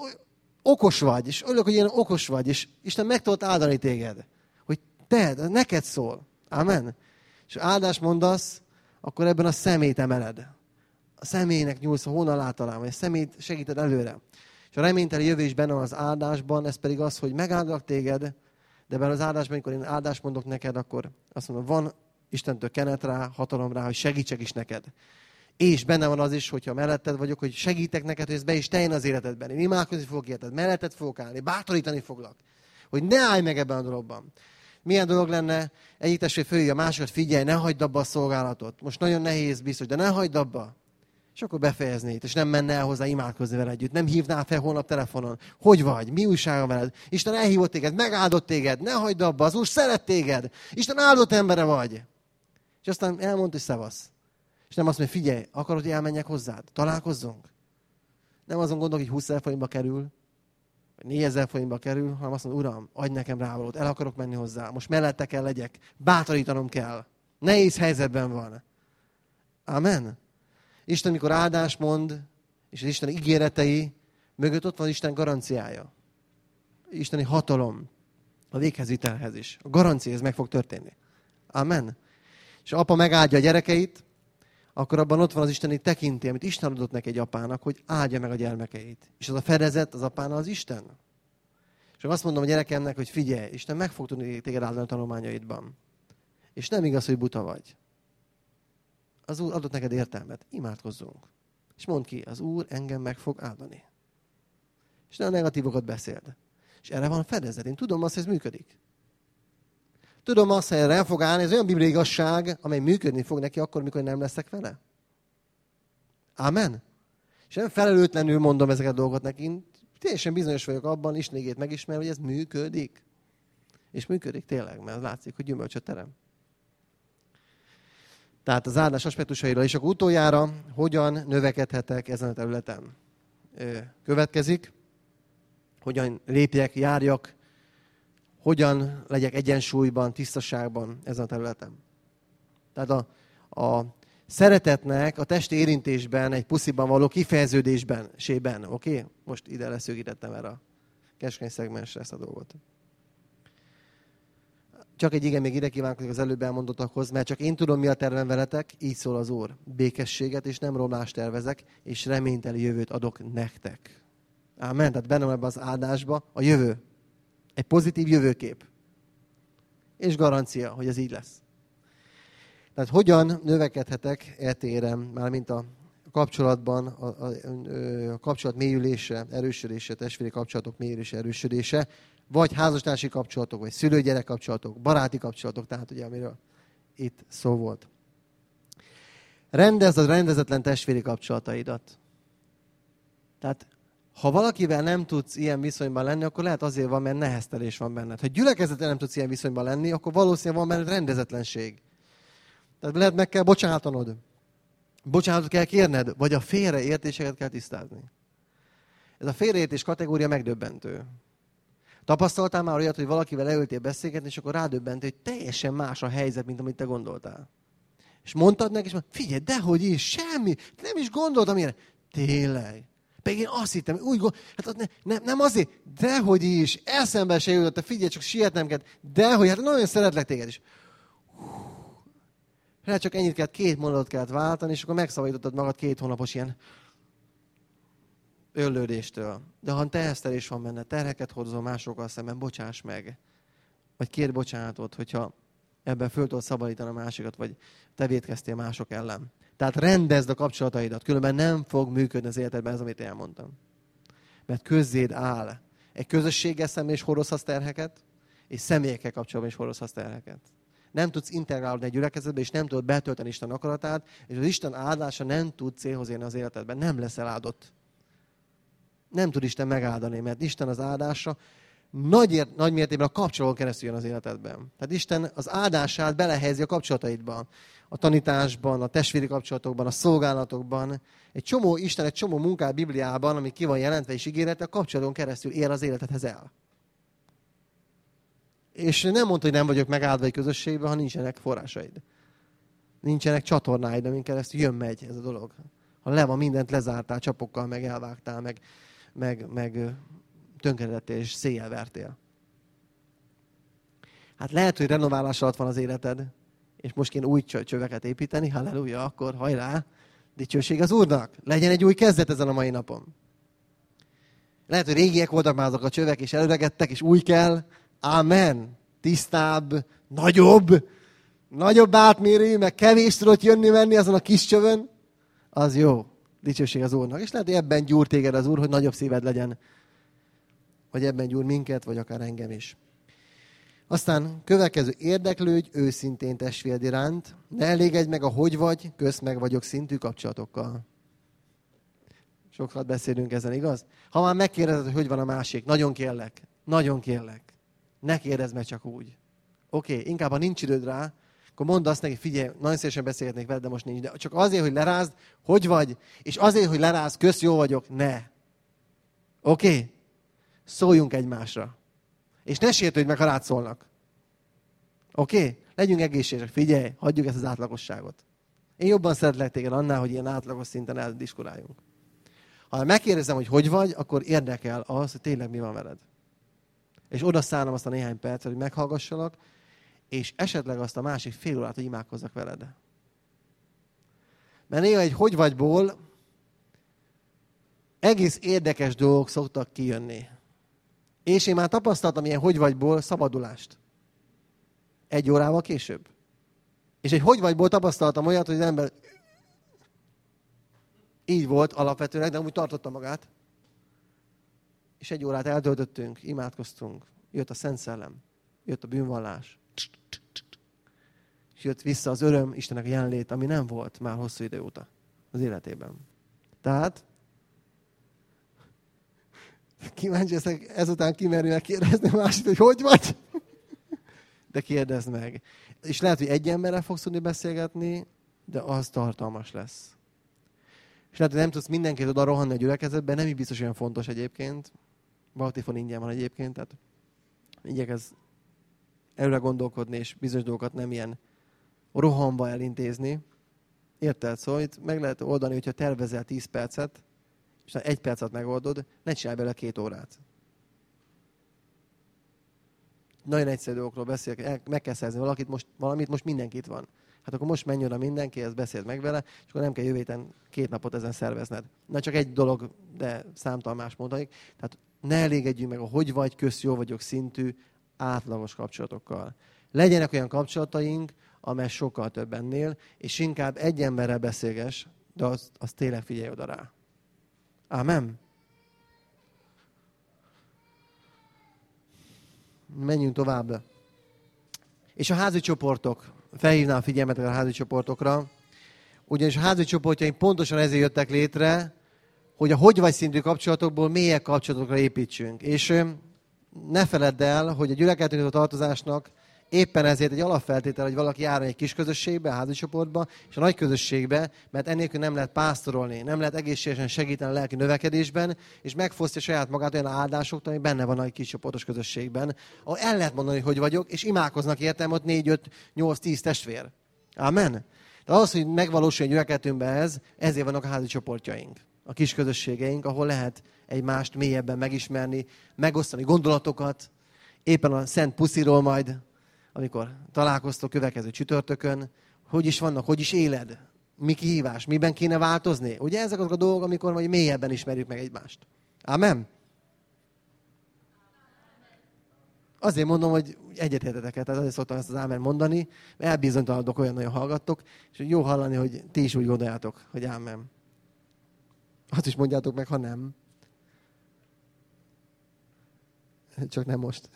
S1: Okos vagy, és örülök, hogy ilyen okos vagy, és Isten meg tudott áldani téged. Hogy te, neked szól. Amen. És áldást mondasz, akkor ebben a szemét emeled. A személynek nyúlsz a hónal általán, vagy a szemét segíted előre. És a reményteli jövő is benne van az áldásban, ez pedig az, hogy megáldlak téged, de ebben az áldásban, amikor én áldást mondok neked, akkor azt mondom, van Istentől kenet rá, hatalom rá, hogy segítsek is neked. És benne van az is, hogyha melletted vagyok, hogy segítek neked, hogy ez be is teljen az életedben. Én imádkozni fogok érted, melletted fogok állni, bátorítani foglak. Hogy ne állj meg ebben a dologban. Milyen dolog lenne, egyik testvér fölhívja a másikat, figyelj, ne hagyd abba a szolgálatot. Most nagyon nehéz biztos, de ne hagyd abba. És akkor befejeznéd, és nem menne el hozzá imádkozni vele együtt. Nem hívnál fel holnap telefonon. Hogy vagy? Mi újsága veled? Isten elhívott téged, megáldott téged, ne hagyd abba, az Úr szeret téged. Isten áldott embere vagy. És aztán elmondta, hogy szevasz. És nem azt mondja, figyelj, akarod, hogy elmenjek hozzád? Találkozzunk? Nem azon gondolok, hogy húszezer forintba kerül, vagy négyezer forintba kerül, hanem azt mondja, Uram, adj nekem rávalót, el akarok menni hozzá. Most mellette kell legyek, bátorítanom kell. Nehéz helyzetben van. Amen. Isten, mikor áldást mond, és az Isten ígéretei, mögött ott van Isten garanciája. Isteni hatalom a véghezvitelhez is. A garancia, ez meg fog történni. Amen. És apa megáldja a gyerekeit, akkor abban ott van az isteni tekintély, amit Isten adott neki egy apának, hogy áldja meg a gyermekeit. És az a fedezet az apánál az Isten. És azt mondom a gyerekemnek, hogy figyelj, Isten meg fog tudni téged áldani a tanulmányaidban. És nem igaz, hogy buta vagy. Az Úr adott neked értelmet. Imádkozzunk. És mondd ki, az Úr engem meg fog áldani. És nem a negatívokat beszéld. És erre van fedezet. Én tudom azt, hogy ez működik. Tudom azt, hogy erre el fog állni, ez olyan bibliai igazság, amely működni fog neki akkor, mikor nem leszek vele. Ámen? És nem felelőtlenül mondom ezeket a dolgokat neki. Teljesen bizonyos vagyok abban, Isten igét megismer, hogy ez működik. És működik tényleg, mert látszik, hogy gyümölcsöt terem. Tehát az áldás aspektusairól is akkor utoljára, hogyan növekedhetek ezen a területen. Következik, hogyan lépjek, járjak, hogyan legyek egyensúlyban, tisztaságban ezen a területen. Tehát a, a szeretetnek a testi érintésben, egy pusziban való kifejeződésben, sében, oké? Okay? Most ide leszögítettem erre a keskeny szegmensre ezt a dolgot. Csak egy igen még ide kívánkozik az előbb elmondottakhoz, mert csak én tudom, mi a tervem veletek, így szól az Úr. Békességet és nem romlást tervezek, és reményteli jövőt adok nektek. Ámen, tehát bennem ebben az áldásba a jövő. Egy pozitív jövőkép. És garancia, hogy ez így lesz. Tehát hogyan növekedhetek e téren, mármint a kapcsolatban, a, a, a kapcsolat mélyülése, erősödése, testvéri kapcsolatok mélyülése, erősödése, vagy házastársi kapcsolatok, vagy szülő-gyerek kapcsolatok, baráti kapcsolatok, tehát ugye, amiről itt szó volt. Rendezd a rendezetlen testvéri kapcsolataidat. Tehát, ha valakivel nem tudsz ilyen viszonyban lenni, akkor lehet azért van, mert neheztelés van benned. Ha gyülekezettel nem tudsz ilyen viszonyban lenni, akkor valószínűleg van benned rendezetlenség. Tehát lehet meg kell bocsátanod. Bocsánatot kell kérned, vagy a félreértéseket kell tisztázni. Ez a félreértés kategória megdöbbentő. Tapasztaltál már olyat, hogy valakivel leültél beszélgetni, és akkor rádöbbent, hogy teljesen más a helyzet, mint amit te gondoltál. És mondtad neki, és mondtad, figyelj, dehogy is, semmi, nem is gondoltam ilyen. Tényleg. Pedig én azt hittem, úgy gond... hát ne, ne, nem azért, dehogy is, eszembe se jutott, figyelj, csak sietnem kell, dehogy, hát nagyon szeretlek téged is. Hát csak ennyit kellett, két mondatot kellett váltani, és akkor megszabadítottad magad két hónapos ilyen öllődéstől. De ha tehesztelés van benne, terheket hordozol másokkal szemben, bocsáss meg. Vagy kérj bocsánatot, hogyha ebben föl tudod szabadítani a másikat, vagy te vétkeztél mások ellen. Tehát rendezd a kapcsolataidat, különben nem fog működni az életedben ez, amit elmondtam. Mert közzéd áll. Egy közösséggel szemben is hordozhatsz terheket, és személyekkel kapcsolatban is hordozhatsz terheket. Nem tudsz integrálódni egy gyülekezetbe, és nem tudod betölteni Isten akaratát, és az Isten áldása nem tud célhoz érni az életedben. Nem leszel áldott. Nem tud Isten megáldani, mert Isten az áldása nagy, ért, nagy mértékben a kapcsolaton keresztül jön az életedben. Tehát Isten az áldását belehelyezi a kapcsolataidban. A tanításban, a testvéri kapcsolatokban, a szolgálatokban. Egy csomó, Isten egy csomó munkát Bibliában, ami ki van jelentve és ígérete, a kapcsolaton keresztül ér az életedhez el. És nem mondta, hogy nem vagyok megáldva egy közösségben, ha nincsenek forrásaid. Nincsenek csatornáid, amin keresztül jön-megy ez a dolog. Ha le van, mindent lezártál csapokkal, meg elvágtál, meg, meg, meg tönkredettél és széjjel vertél. Hát lehet, hogy renoválás alatt van az életed, és most kéne új csöveket építeni, halleluja, akkor hajrá, dicsőség az Úrnak. Legyen egy új kezdet ezen a mai napon. Lehet, hogy régiek voltak már azok a csövek, és előregettek, és új kell. Ámen. Tisztább, nagyobb, nagyobb átmérő, meg kevés tudott jönni-menni azon a kis csövön. Az jó. Dicsőség az Úrnak. És lehet, hogy ebben gyúr téged az Úr, hogy nagyobb szíved legyen. Vagy ebben gyúr minket, vagy akár engem is. Aztán következő, érdeklődj őszintén testvéred iránt, ne elégedj meg a hogy vagy, kösz meg vagyok szintű kapcsolatokkal. Sokat beszélünk ezen, igaz? Ha már megkérdezed, hogy hogy van a másik, nagyon kérlek, nagyon kérlek, ne kérdezz meg csak úgy. Oké, okay, inkább ha nincs időd rá, akkor mondd azt neki, figyelj, nagyon szívesen beszélgetnék veled, de most nincs. De csak azért, hogy lerázd, hogy vagy, és azért, hogy lerázd, kösz, jó vagyok, ne. Oké? Okay? Szóljunk egymásra. És ne sértődj meg, ha rád szólnak. Oké? Okay? Legyünk egészségesek. Figyelj, hagyjuk ezt az átlagosságot. Én jobban szeretlek téged annál, hogy ilyen átlagos szinten eldiskuláljunk. Ha megkérdezem, hogy hogy vagy, akkor érdekel az, hogy tényleg mi van veled. És oda szállom azt a néhány percet, hogy meghallgassalak, és esetleg azt a másik fél órát, hogy imádkozzak veled. Mert néha egy hogy vagyból egész érdekes dolgok szoktak kijönni. És én már tapasztaltam ilyen hogy vagyból szabadulást. Egy órával később. És egy hogy vagyból tapasztaltam olyat, hogy az ember így volt alapvetően, de amúgy tartotta magát. és egy órát eltöltöttünk, imádkoztunk, jött a Szent Szellem, jött a bűnvallás, és jött vissza az öröm, Istennek a jelenlét, ami nem volt már hosszú idő óta az életében. Tehát kíváncsi leszek, ezután kimerül megkérdezni másit, hogy hogy vagy? De kérdezd meg. És lehet, hogy egy emberrel fogsz tudni beszélgetni, de az tartalmas lesz. És lehet, hogy nem tudsz mindenkit oda rohanni a gyülekezetbe, nem így biztos olyan fontos egyébként. Baktifon ingyen van egyébként, tehát igyekezz előre gondolkodni, és bizonyos dolgokat nem ilyen rohanva elintézni. Érted? Szóval itt meg lehet oldani, hogyha tervezel tíz percet, és egy percet megoldod, ne csinálj bele két órát. Nagyon egyszerű dolgokról beszélek, meg kell szerzni valakit, most, valamit, most mindenki itt van. Hát akkor most menj oda mindenki, ezt beszéld meg vele, és akkor nem kell jövő héten két napot ezen szervezned. Na csak egy dolog, de számtalan más mondanék. Tehát ne elégedjünk meg a hogy vagy, kösz, jó vagyok szintű átlagos kapcsolatokkal. Legyenek olyan kapcsolataink, amely sokkal több ennél, és inkább egy emberrel beszélgess, de az, az tényleg figyelj oda rá. Ámen. Menjünk tovább. És a házi csoportok. Felhívnám a figyelmet a házi csoportokra. Ugyanis a házi csoportjaink pontosan ezért jöttek létre, hogy a hogy vagy szintű kapcsolatokból mélyebb kapcsolatokra építsünk. És ne feledd el, hogy a gyülekezetünknek a tartozásnak éppen ezért egy alapfeltétel, hogy valaki járjon egy kis közösségbe, a házi csoportba, és a nagy közösségbe, mert ennélkül nem lehet pásztorolni, nem lehet egészségesen segíteni a lelki növekedésben, és megfosztja saját magát olyan áldásoktól, ami benne van a kis csoportos közösségben, ahol el lehet mondani, hogy vagyok, és imádkoznak értem ott négy, öt, nyolc, tíz testvér. Amen. De az, hogy megvalósuljon gyülekezetünkbe ez, ezért vannak a házi csoportjaink, a kis közösségeink, ahol lehet egymást mélyebben megismerni, megosztani gondolatokat, éppen a Szent Pusziról majd, amikor találkoztok következő csütörtökön, hogy is vannak, hogy is éled, mi kihívás, miben kéne változni. Ugye ezek azok a dolgok, amikor majd mélyebben ismerjük meg egymást. Amen? Azért mondom, hogy egyetértetek el, tehát azért szoktam ezt az ámen mondani, mert elbizonytalanodok, olyan nagyon hallgattok, és jó hallani, hogy ti is úgy gondoljátok, hogy ámen. Azt is mondjátok meg, ha nem. Csak nem most.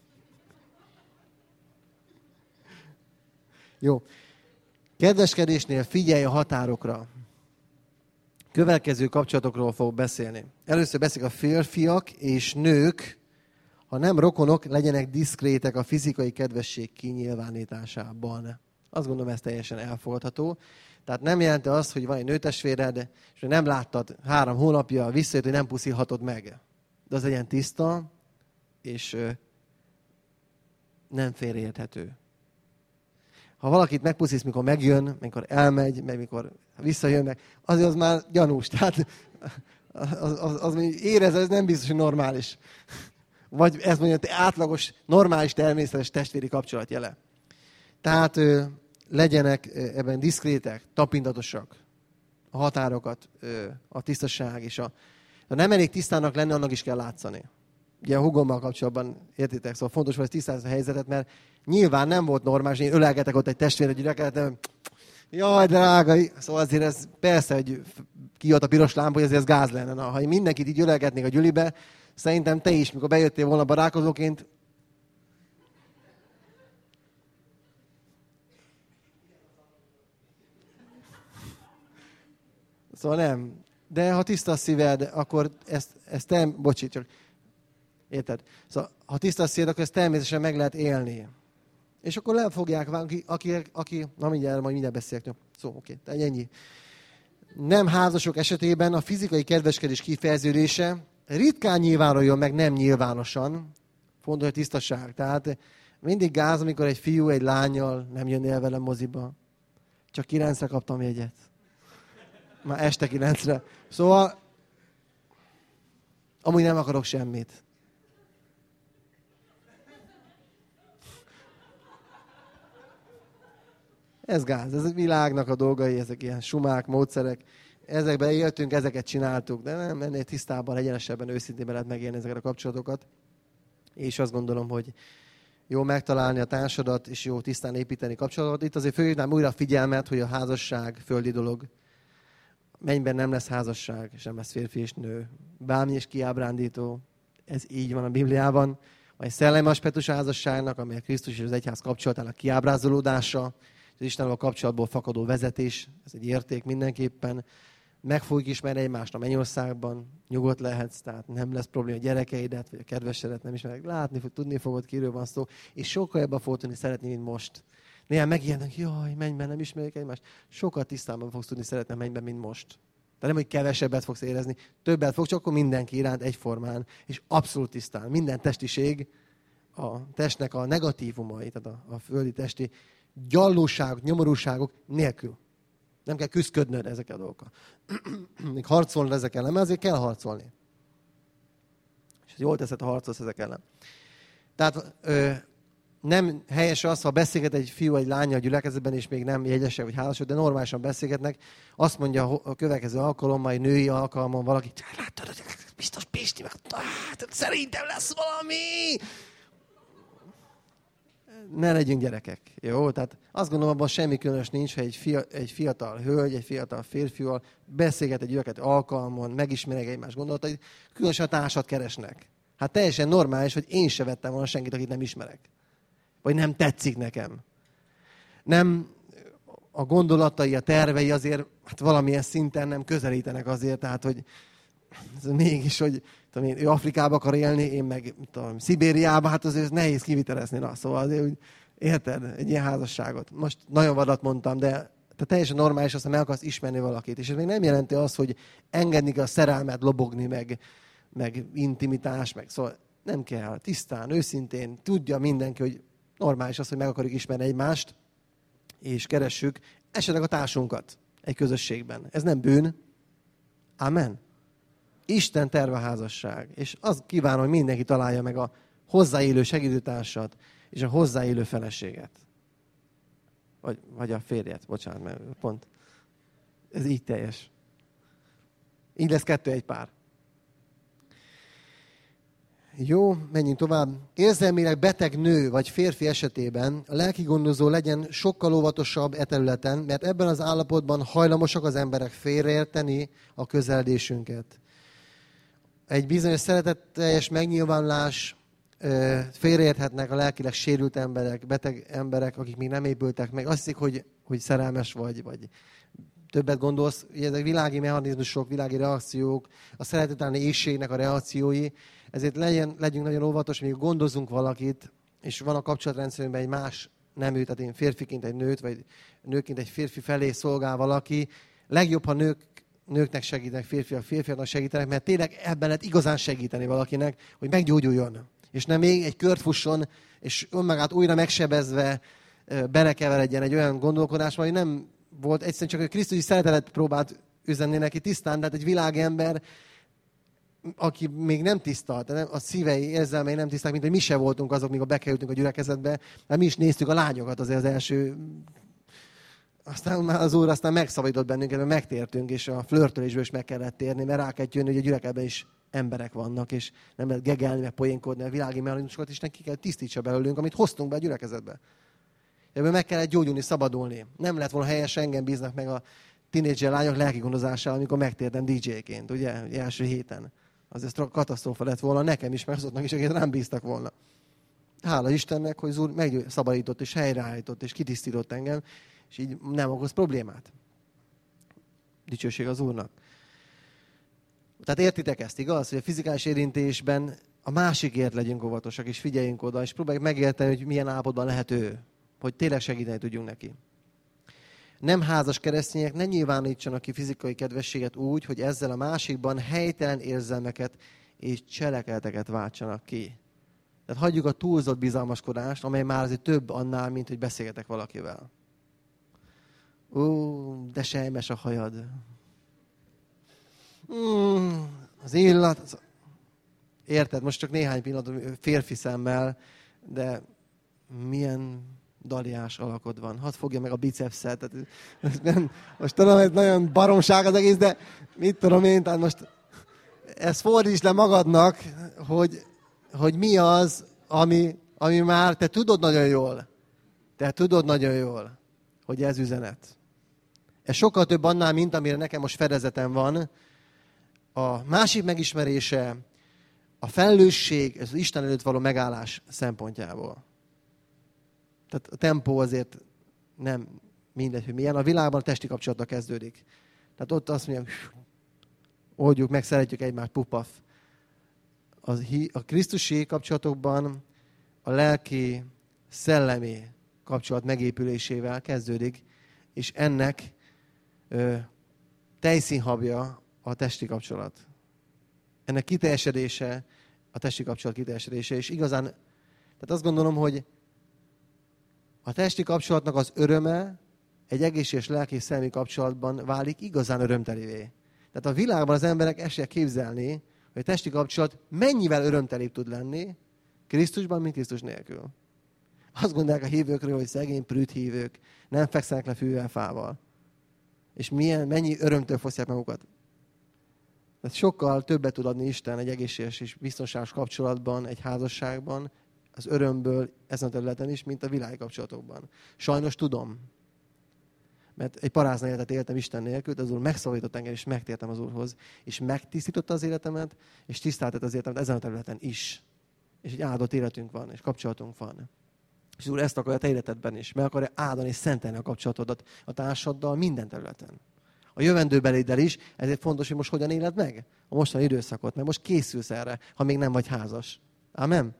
S1: Jó. Kedveskedésnél figyelj a határokra. Következő kapcsolatokról fogok beszélni. Először beszélek a férfiak és nők, ha nem rokonok, legyenek diszkrétek a fizikai kedvesség kinyilvánításában. Azt gondolom, ez teljesen elfogadható. Tehát nem jelenti azt, hogy van egy nőtestvéred, és nem láttad három hónapja, visszajött, hogy nem puszilhatod meg. De az legyen tiszta, és nem félreérthető. Ha valakit megpuszísz, mikor megjön, mikor elmegy, meg mikor visszajön, meg, azért az már gyanús. Tehát az, az, az, az érez, ez nem biztos, hogy normális. Vagy ez mondja, hogy átlagos, normális, természetes testvéri kapcsolat jele. Tehát ö, legyenek ebben diszkrétek, tapintatosak. A határokat, ö, a tisztaság és a... Ha nem elég tisztának lenni, annak is kell látszani. Ugye a hugommal kapcsolatban, értitek, szóval fontos, hogy tisztázni a helyzetet, mert nyilván nem volt normális, én ölelgetek ott egy testvére gyülekezet, nem, jaj, drága, szóval azért ez persze, hogy kijött a piros lámpa, hogy azért ez gáz lenne. Na, ha én mindenkit így ölelgetnék a gyülibe, szerintem te is, mikor bejöttél volna barátkozóként, szóval nem. De ha tiszta a szíved, akkor ezt, ezt te, bocsi, csak érted? Szóval, ha tiszta a szíved, akkor ezt természetesen meg lehet élni. És akkor le fogják vágni, aki, aki, na mindjárt, majd mindjárt beszélek. Szó, oké, tehát ennyi. Nem házasok esetében a fizikai kedveskedés kifejeződése ritkán nyilvánuljon meg, nem nyilvánosan. Fontos, hogy tisztaság. Tehát mindig gáz, amikor egy fiú egy lánnyal nem jönnél velem moziba. Csak kilencre kaptam jegyet. Már este kilencre. Szóval amúgy nem akarok semmit. Ez gáz, ez a világnak a dolgai, ezek ilyen sumák, módszerek. Ezekben éltünk, ezeket csináltuk, de nem ennél tisztában, egyenesebben, őszintében lehet megélni ezeket a kapcsolatokat. És azt gondolom, hogy jó megtalálni a társadat, és jó tisztán építeni kapcsolatokat. Itt azért fölhívnám újra a figyelmet, hogy a házasság földi dolog. Mennyben nem lesz házasság, és nem lesz férfi és nő. Bármi is kiábrándító. Ez így van a Bibliában. Van egy szellemi aspektus a házasságnak, amely a Krisztus és az egyház kapcsolatának kiábrázolódása, az Istennel a kapcsolatból fakadó vezetés, ez egy érték mindenképpen. Meg fogjuk ismerni egymást a mennyországban, nyugodt lehetsz, tehát nem lesz probléma a gyerekeidet, vagy a kedvesedet nem ismerek. Látni, tudni fogod, kiről van szó, és sokkal jobban fogod tudni szeretni, mint most. Néha megijednek, jaj, mennyben nem ismerjük egymást. Sokkal tisztában fogsz tudni szeretni a mennyben, mint most. Tehát nem, hogy kevesebbet fogsz érezni, többet fogsz, csak akkor mindenki iránt egyformán, és abszolút tisztán. Minden testiség, a testnek a negatívumai, tehát a, a földi testi gyallóságok, nyomorúságok nélkül. Nem kell küszködnöd ezekkel a dolgokkal. Még harcolnod ezek ellen, mert azért kell harcolni. És jól teszed, ha harcolsz ezek ellen. Tehát ö, nem helyes az, ha beszélget egy fiú, egy lánya a gyülekezetben, és még nem jegyesek vagy házasok, de normálisan beszélgetnek. Azt mondja a következő alkalommal, egy női alkalmon valaki, láttad, biztos Pisti, meg szerintem lesz valami. Ne legyünk gyerekek, jó? Tehát azt gondolom, abban semmi különös nincs, hogy egy, fia, egy fiatal hölgy, egy fiatal férfival beszélget egy gyülekezet alkalmon, megismerek egymás gondolatait, különösen a társat keresnek. Hát teljesen normális, hogy én se vettem volna senkit, akit nem ismerek. Vagy nem tetszik nekem. Nem a gondolatai, a tervei azért hát valamilyen szinten nem közelítenek azért, tehát hogy ez mégis, hogy tudom én, ő Afrikába akar élni, én meg tudom, Szibériába, hát azért nehéz kivitelezni. Na, szóval azért, hogy érted, egy ilyen házasságot. Most nagyon vadat mondtam, de tehát teljesen normális, aztán meg akarsz ismerni valakit. És ez még nem jelenti azt, hogy engedni kell a szerelmet lobogni, meg, meg intimitás, meg szóval nem kell. Tisztán, őszintén tudja mindenki, hogy normális az, hogy meg akarjuk ismerni egymást, és keressük esetleg a társunkat egy közösségben. Ez nem bűn. Amen. Isten terve a házasság. És azt kívánom, hogy mindenki találja meg a hozzáélő segítőtársat és a hozzáélő feleséget. Vagy, vagy a férjet, bocsánat, mert pont. Ez így teljes. Így lesz kettő egy pár. Jó, menjünk tovább. Érzelmileg beteg nő vagy férfi esetében a lelki gondozó legyen sokkal óvatosabb e területen, mert ebben az állapotban hajlamosak az emberek félreérteni a közeledésünket. Egy bizonyos szeretetteljes megnyilvánulás félreérthetnek a lelkileg sérült emberek, beteg emberek, akik még nem épültek meg. Azt hiszik, hogy, hogy szerelmes vagy, vagy többet gondolsz. Ugye ezek világi mechanizmusok, világi reakciók, a szeretetelni éhségnek a reakciói. Ezért legyen, legyünk nagyon óvatos, még gondozunk valakit, és van a kapcsolatrendszerünkben egy más nemű, tehát én férfiként egy nőt, vagy nőként egy férfi felé szolgál valaki. Legjobb, ha nők nőknek segítenek, férfiak férfiaknak segítenek, mert tényleg ebben lehet igazán segíteni valakinek, hogy meggyógyuljon. És nem még egy kört fusson, és önmagát újra megsebezve belekeveredjen egy olyan gondolkodásba, hogy nem volt egyszerűen csak, hogy Krisztusi szeretetet próbált üzenni neki tisztán, de hát egy világember, aki még nem tiszta, a szívei, érzelmei nem tiszták, mint hogy mi se voltunk azok, míg bekerültünk a gyülekezetbe, mert mi is néztük a lányokat azért az első. Aztán már az Úr aztán megszabadított bennünket, mert megtértünk, és a flörtölésből is meg kellett térni, mert rá kell jönni, hogy a gyülekezetben is emberek vannak, és nem lehet gegelni, meg poénkodni, a világi mechanizmusokat is neki kell tisztítsa belőlünk, amit hoztunk be a gyülekezetbe. Ebből meg kellett gyógyulni, szabadulni. Nem lett volna helyes, engem bíznak meg a tínédzser lányok lelki gondozásával, amikor megtértem dé dzsé-ként, ugye, első héten. Az ez katasztrófa lett volna nekem is, meg azoknak is, akik rám bíztak volna. Hála Istennek, hogy az Úr megszabadított, és helyreállított, és kitisztított engem, és így nem okoz problémát. Dicsőség az Úrnak. Tehát értitek ezt, igaz? Hogy a fizikális érintésben a másikért legyünk óvatosak, és figyeljünk oda, és próbáljuk megérteni, hogy milyen állapotban lehet ő, hogy tényleg segíteni tudjunk neki. Nem házas keresztények ne nyilvánítsanak ki fizikai kedvességet úgy, hogy ezzel a másikban helytelen érzelmeket és cselekedeteket váltsanak ki. Tehát hagyjuk a túlzott bizalmaskodást, amely már azért több annál, mint hogy beszélgetek valakivel. Ó, de sejmes a hajad. Mm, az illat. Az... Érted, most csak néhány pillanat férfi szemmel, de milyen daliás alakod van. Hadd fogja meg a bicepszet. Most tudom, ez nagyon baromság az egész, de mit tudom én, tehát most ezt fordíts le magadnak, hogy, hogy mi az, ami, ami már te tudod nagyon jól. Te tudod nagyon jól, hogy ez üzenet. Ez sokkal több annál, mint amire nekem most fedezetem van. A másik megismerése, a felelősség, ez az Isten előtt való megállás szempontjából. Tehát a tempó azért nem mindegy, hogy milyen. A világban a testi kapcsolata kezdődik. Tehát ott azt mondják, oldjuk meg, szeretjük egymást, pupaf. A krisztusi kapcsolatokban a lelki, szellemi kapcsolat megépülésével kezdődik, és ennek ö, tejszínhabja a testi kapcsolat. Ennek kiteljesedése, a testi kapcsolat kiteljesedése, és igazán, tehát azt gondolom, hogy a testi kapcsolatnak az öröme egy egészséges lelki és szellemi kapcsolatban válik igazán örömtelivé. Tehát a világban az emberek esélye képzelni, hogy a testi kapcsolat mennyivel örömtelibb tud lenni Krisztusban, mint Krisztus nélkül. Azt gondolják a hívőkről, hogy szegény prűt hívők, nem fekszenek le fűvel, fával. És milyen, mennyi örömtől fosztják magukat. Tehát sokkal többet tud adni Isten egy egészséges és biztonságos kapcsolatban, egy házasságban, az örömből ezen a területen is, mint a világi kapcsolatokban. Sajnos tudom, mert egy parázna életet éltem Isten nélkül, de az Úr megszabadított engem, és megtértem az Úrhoz, és megtisztította az életemet, és tisztáltatta az életemet ezen a területen is. És egy áldott életünk van, és kapcsolatunk van. És az Úr ezt akarja a te életedben is. Meg akarja áldani és szentelni a kapcsolatodat a társaddal minden területen. A jövendőbeléddel is, ezért fontos, hogy most hogyan éled meg a mostani időszakot, mert most készülsz erre, ha még nem vagy házas. Amen?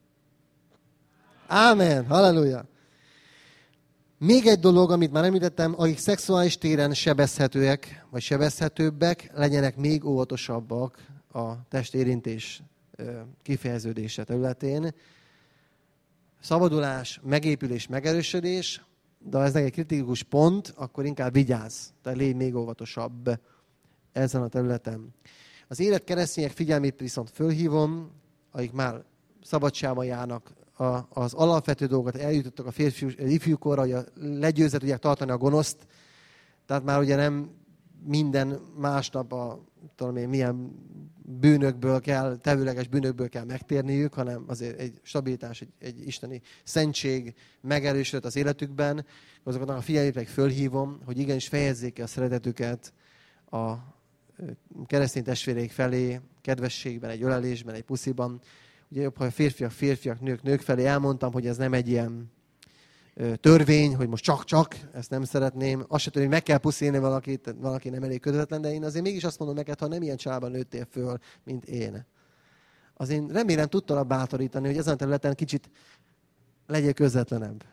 S1: Ámen! Halleluja! Még egy dolog, amit már említettem, akik szexuális téren sebezhetőek, vagy sebezhetőbbek, legyenek még óvatosabbak a testérintés kifejeződése területén. Szabadulás, megépülés, megerősödés, de ha ez egy kritikus pont, akkor inkább vigyázz, tehát légy még óvatosabb ezen a területen. Az élet keresztények figyelmét viszont fölhívom, akik már szabadságban járnak, a, az alapvető dolgokat eljutottak a férfiú, ifjúkorra, hogy a legyőzet tudják tartani a gonoszt, tehát már ugye nem minden másnap a tudom én, milyen bűnökből kell, tevőleges bűnökből kell megtérniük, hanem azért egy stabilitás, egy, egy isteni szentség megerősödött az életükben. Azoknak a figyelmét meg fölhívom, hogy igenis fejezzék ki a szeretetüket a keresztény testvéreik felé, kedvességben, egy ölelésben, egy pusziban. Ugye jobb, ha a férfiak, férfiak, nők, nők felé elmondtam, hogy ez nem egy ilyen törvény, hogy most csak-csak, ezt nem szeretném. Azt sem tudom, hogy meg kell puszilni valakit, valaki nem elég kötetlen, de én azért mégis azt mondom neked, ha nem ilyen családban nőttél föl, mint én. Az én remélem tudtalak bátorítani, hogy ezen a területen kicsit legyél közvetlenebb.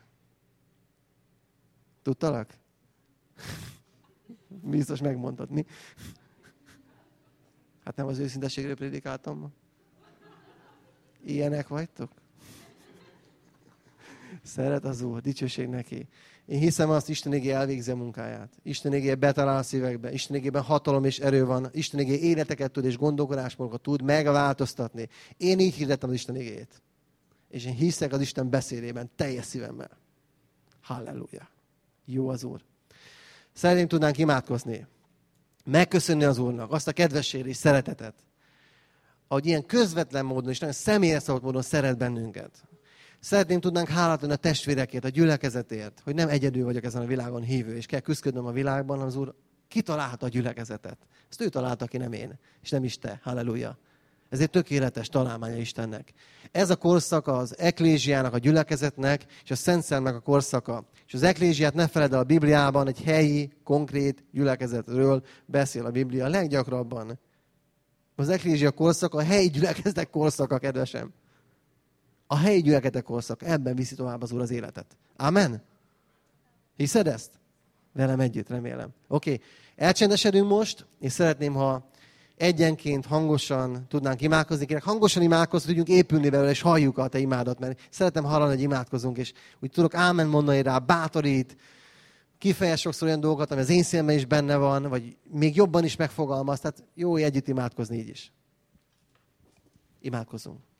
S1: Tudtalak? Biztos megmondtad, mi? Hát nem az őszintességről prédikáltam. Ilyenek vagytok? Szeret az Úr, dicsőség neki. Én hiszem azt, Isten igéje elvégzi a munkáját. Isten igéje betalál a szívekbe. Isten igében hatalom és erő van. Isten igéje életeket tud és gondolkodásmódokat tud megváltoztatni. Én így hirdettem az Isten igéjét. És én hiszek az Isten beszédében teljes szívemmel. Halleluja. Jó az Úr. Szeretném tudnánk imádkozni. Megköszönni az Úrnak azt a kedvességet és szeretetet, ahogy ilyen közvetlen módon és nagyon személyes szabott módon szeret bennünket. Szeretném tudnánk hálát adni a testvérekért, a gyülekezetért, hogy nem egyedül vagyok ezen a világon hívő, és kell küzdködnöm a világban, hanem az Úr kitalálta a gyülekezetet. Ezt ő találta ki, nem én, és nem is te. Halleluja. Ez egy tökéletes találmánya Istennek. Ez a korszak az eklézsiának, a gyülekezetnek, és a Szent Szellemnek a korszaka. És az eklézsiát ne feledd el, a Bibliában egy helyi, konkrét gyülekezetről beszél a Biblia leggyakrabban. Az eklézsia korszaka a helyi gyülekezetek korszaka, kedvesem. A helyi gyülekezetek korszaka. Ebben viszi tovább az Úr az életet. Amen? Hiszed ezt? Velem együtt, remélem. Oké, okay. Elcsendesedünk most, és szeretném, ha egyenként hangosan tudnánk imádkozni. Kérek, hangosan imádkozni, tudjunk épülni belőle, és halljuk a te imádat, mert szeretem hallani, hogy imádkozunk, és úgy tudok ámen mondani rá, bátorít, kifejez sokszor olyan dolgokat, ami az én szívemben is benne van, vagy még jobban is megfogalmaz, tehát jó együtt imádkozni így is. Imádkozunk.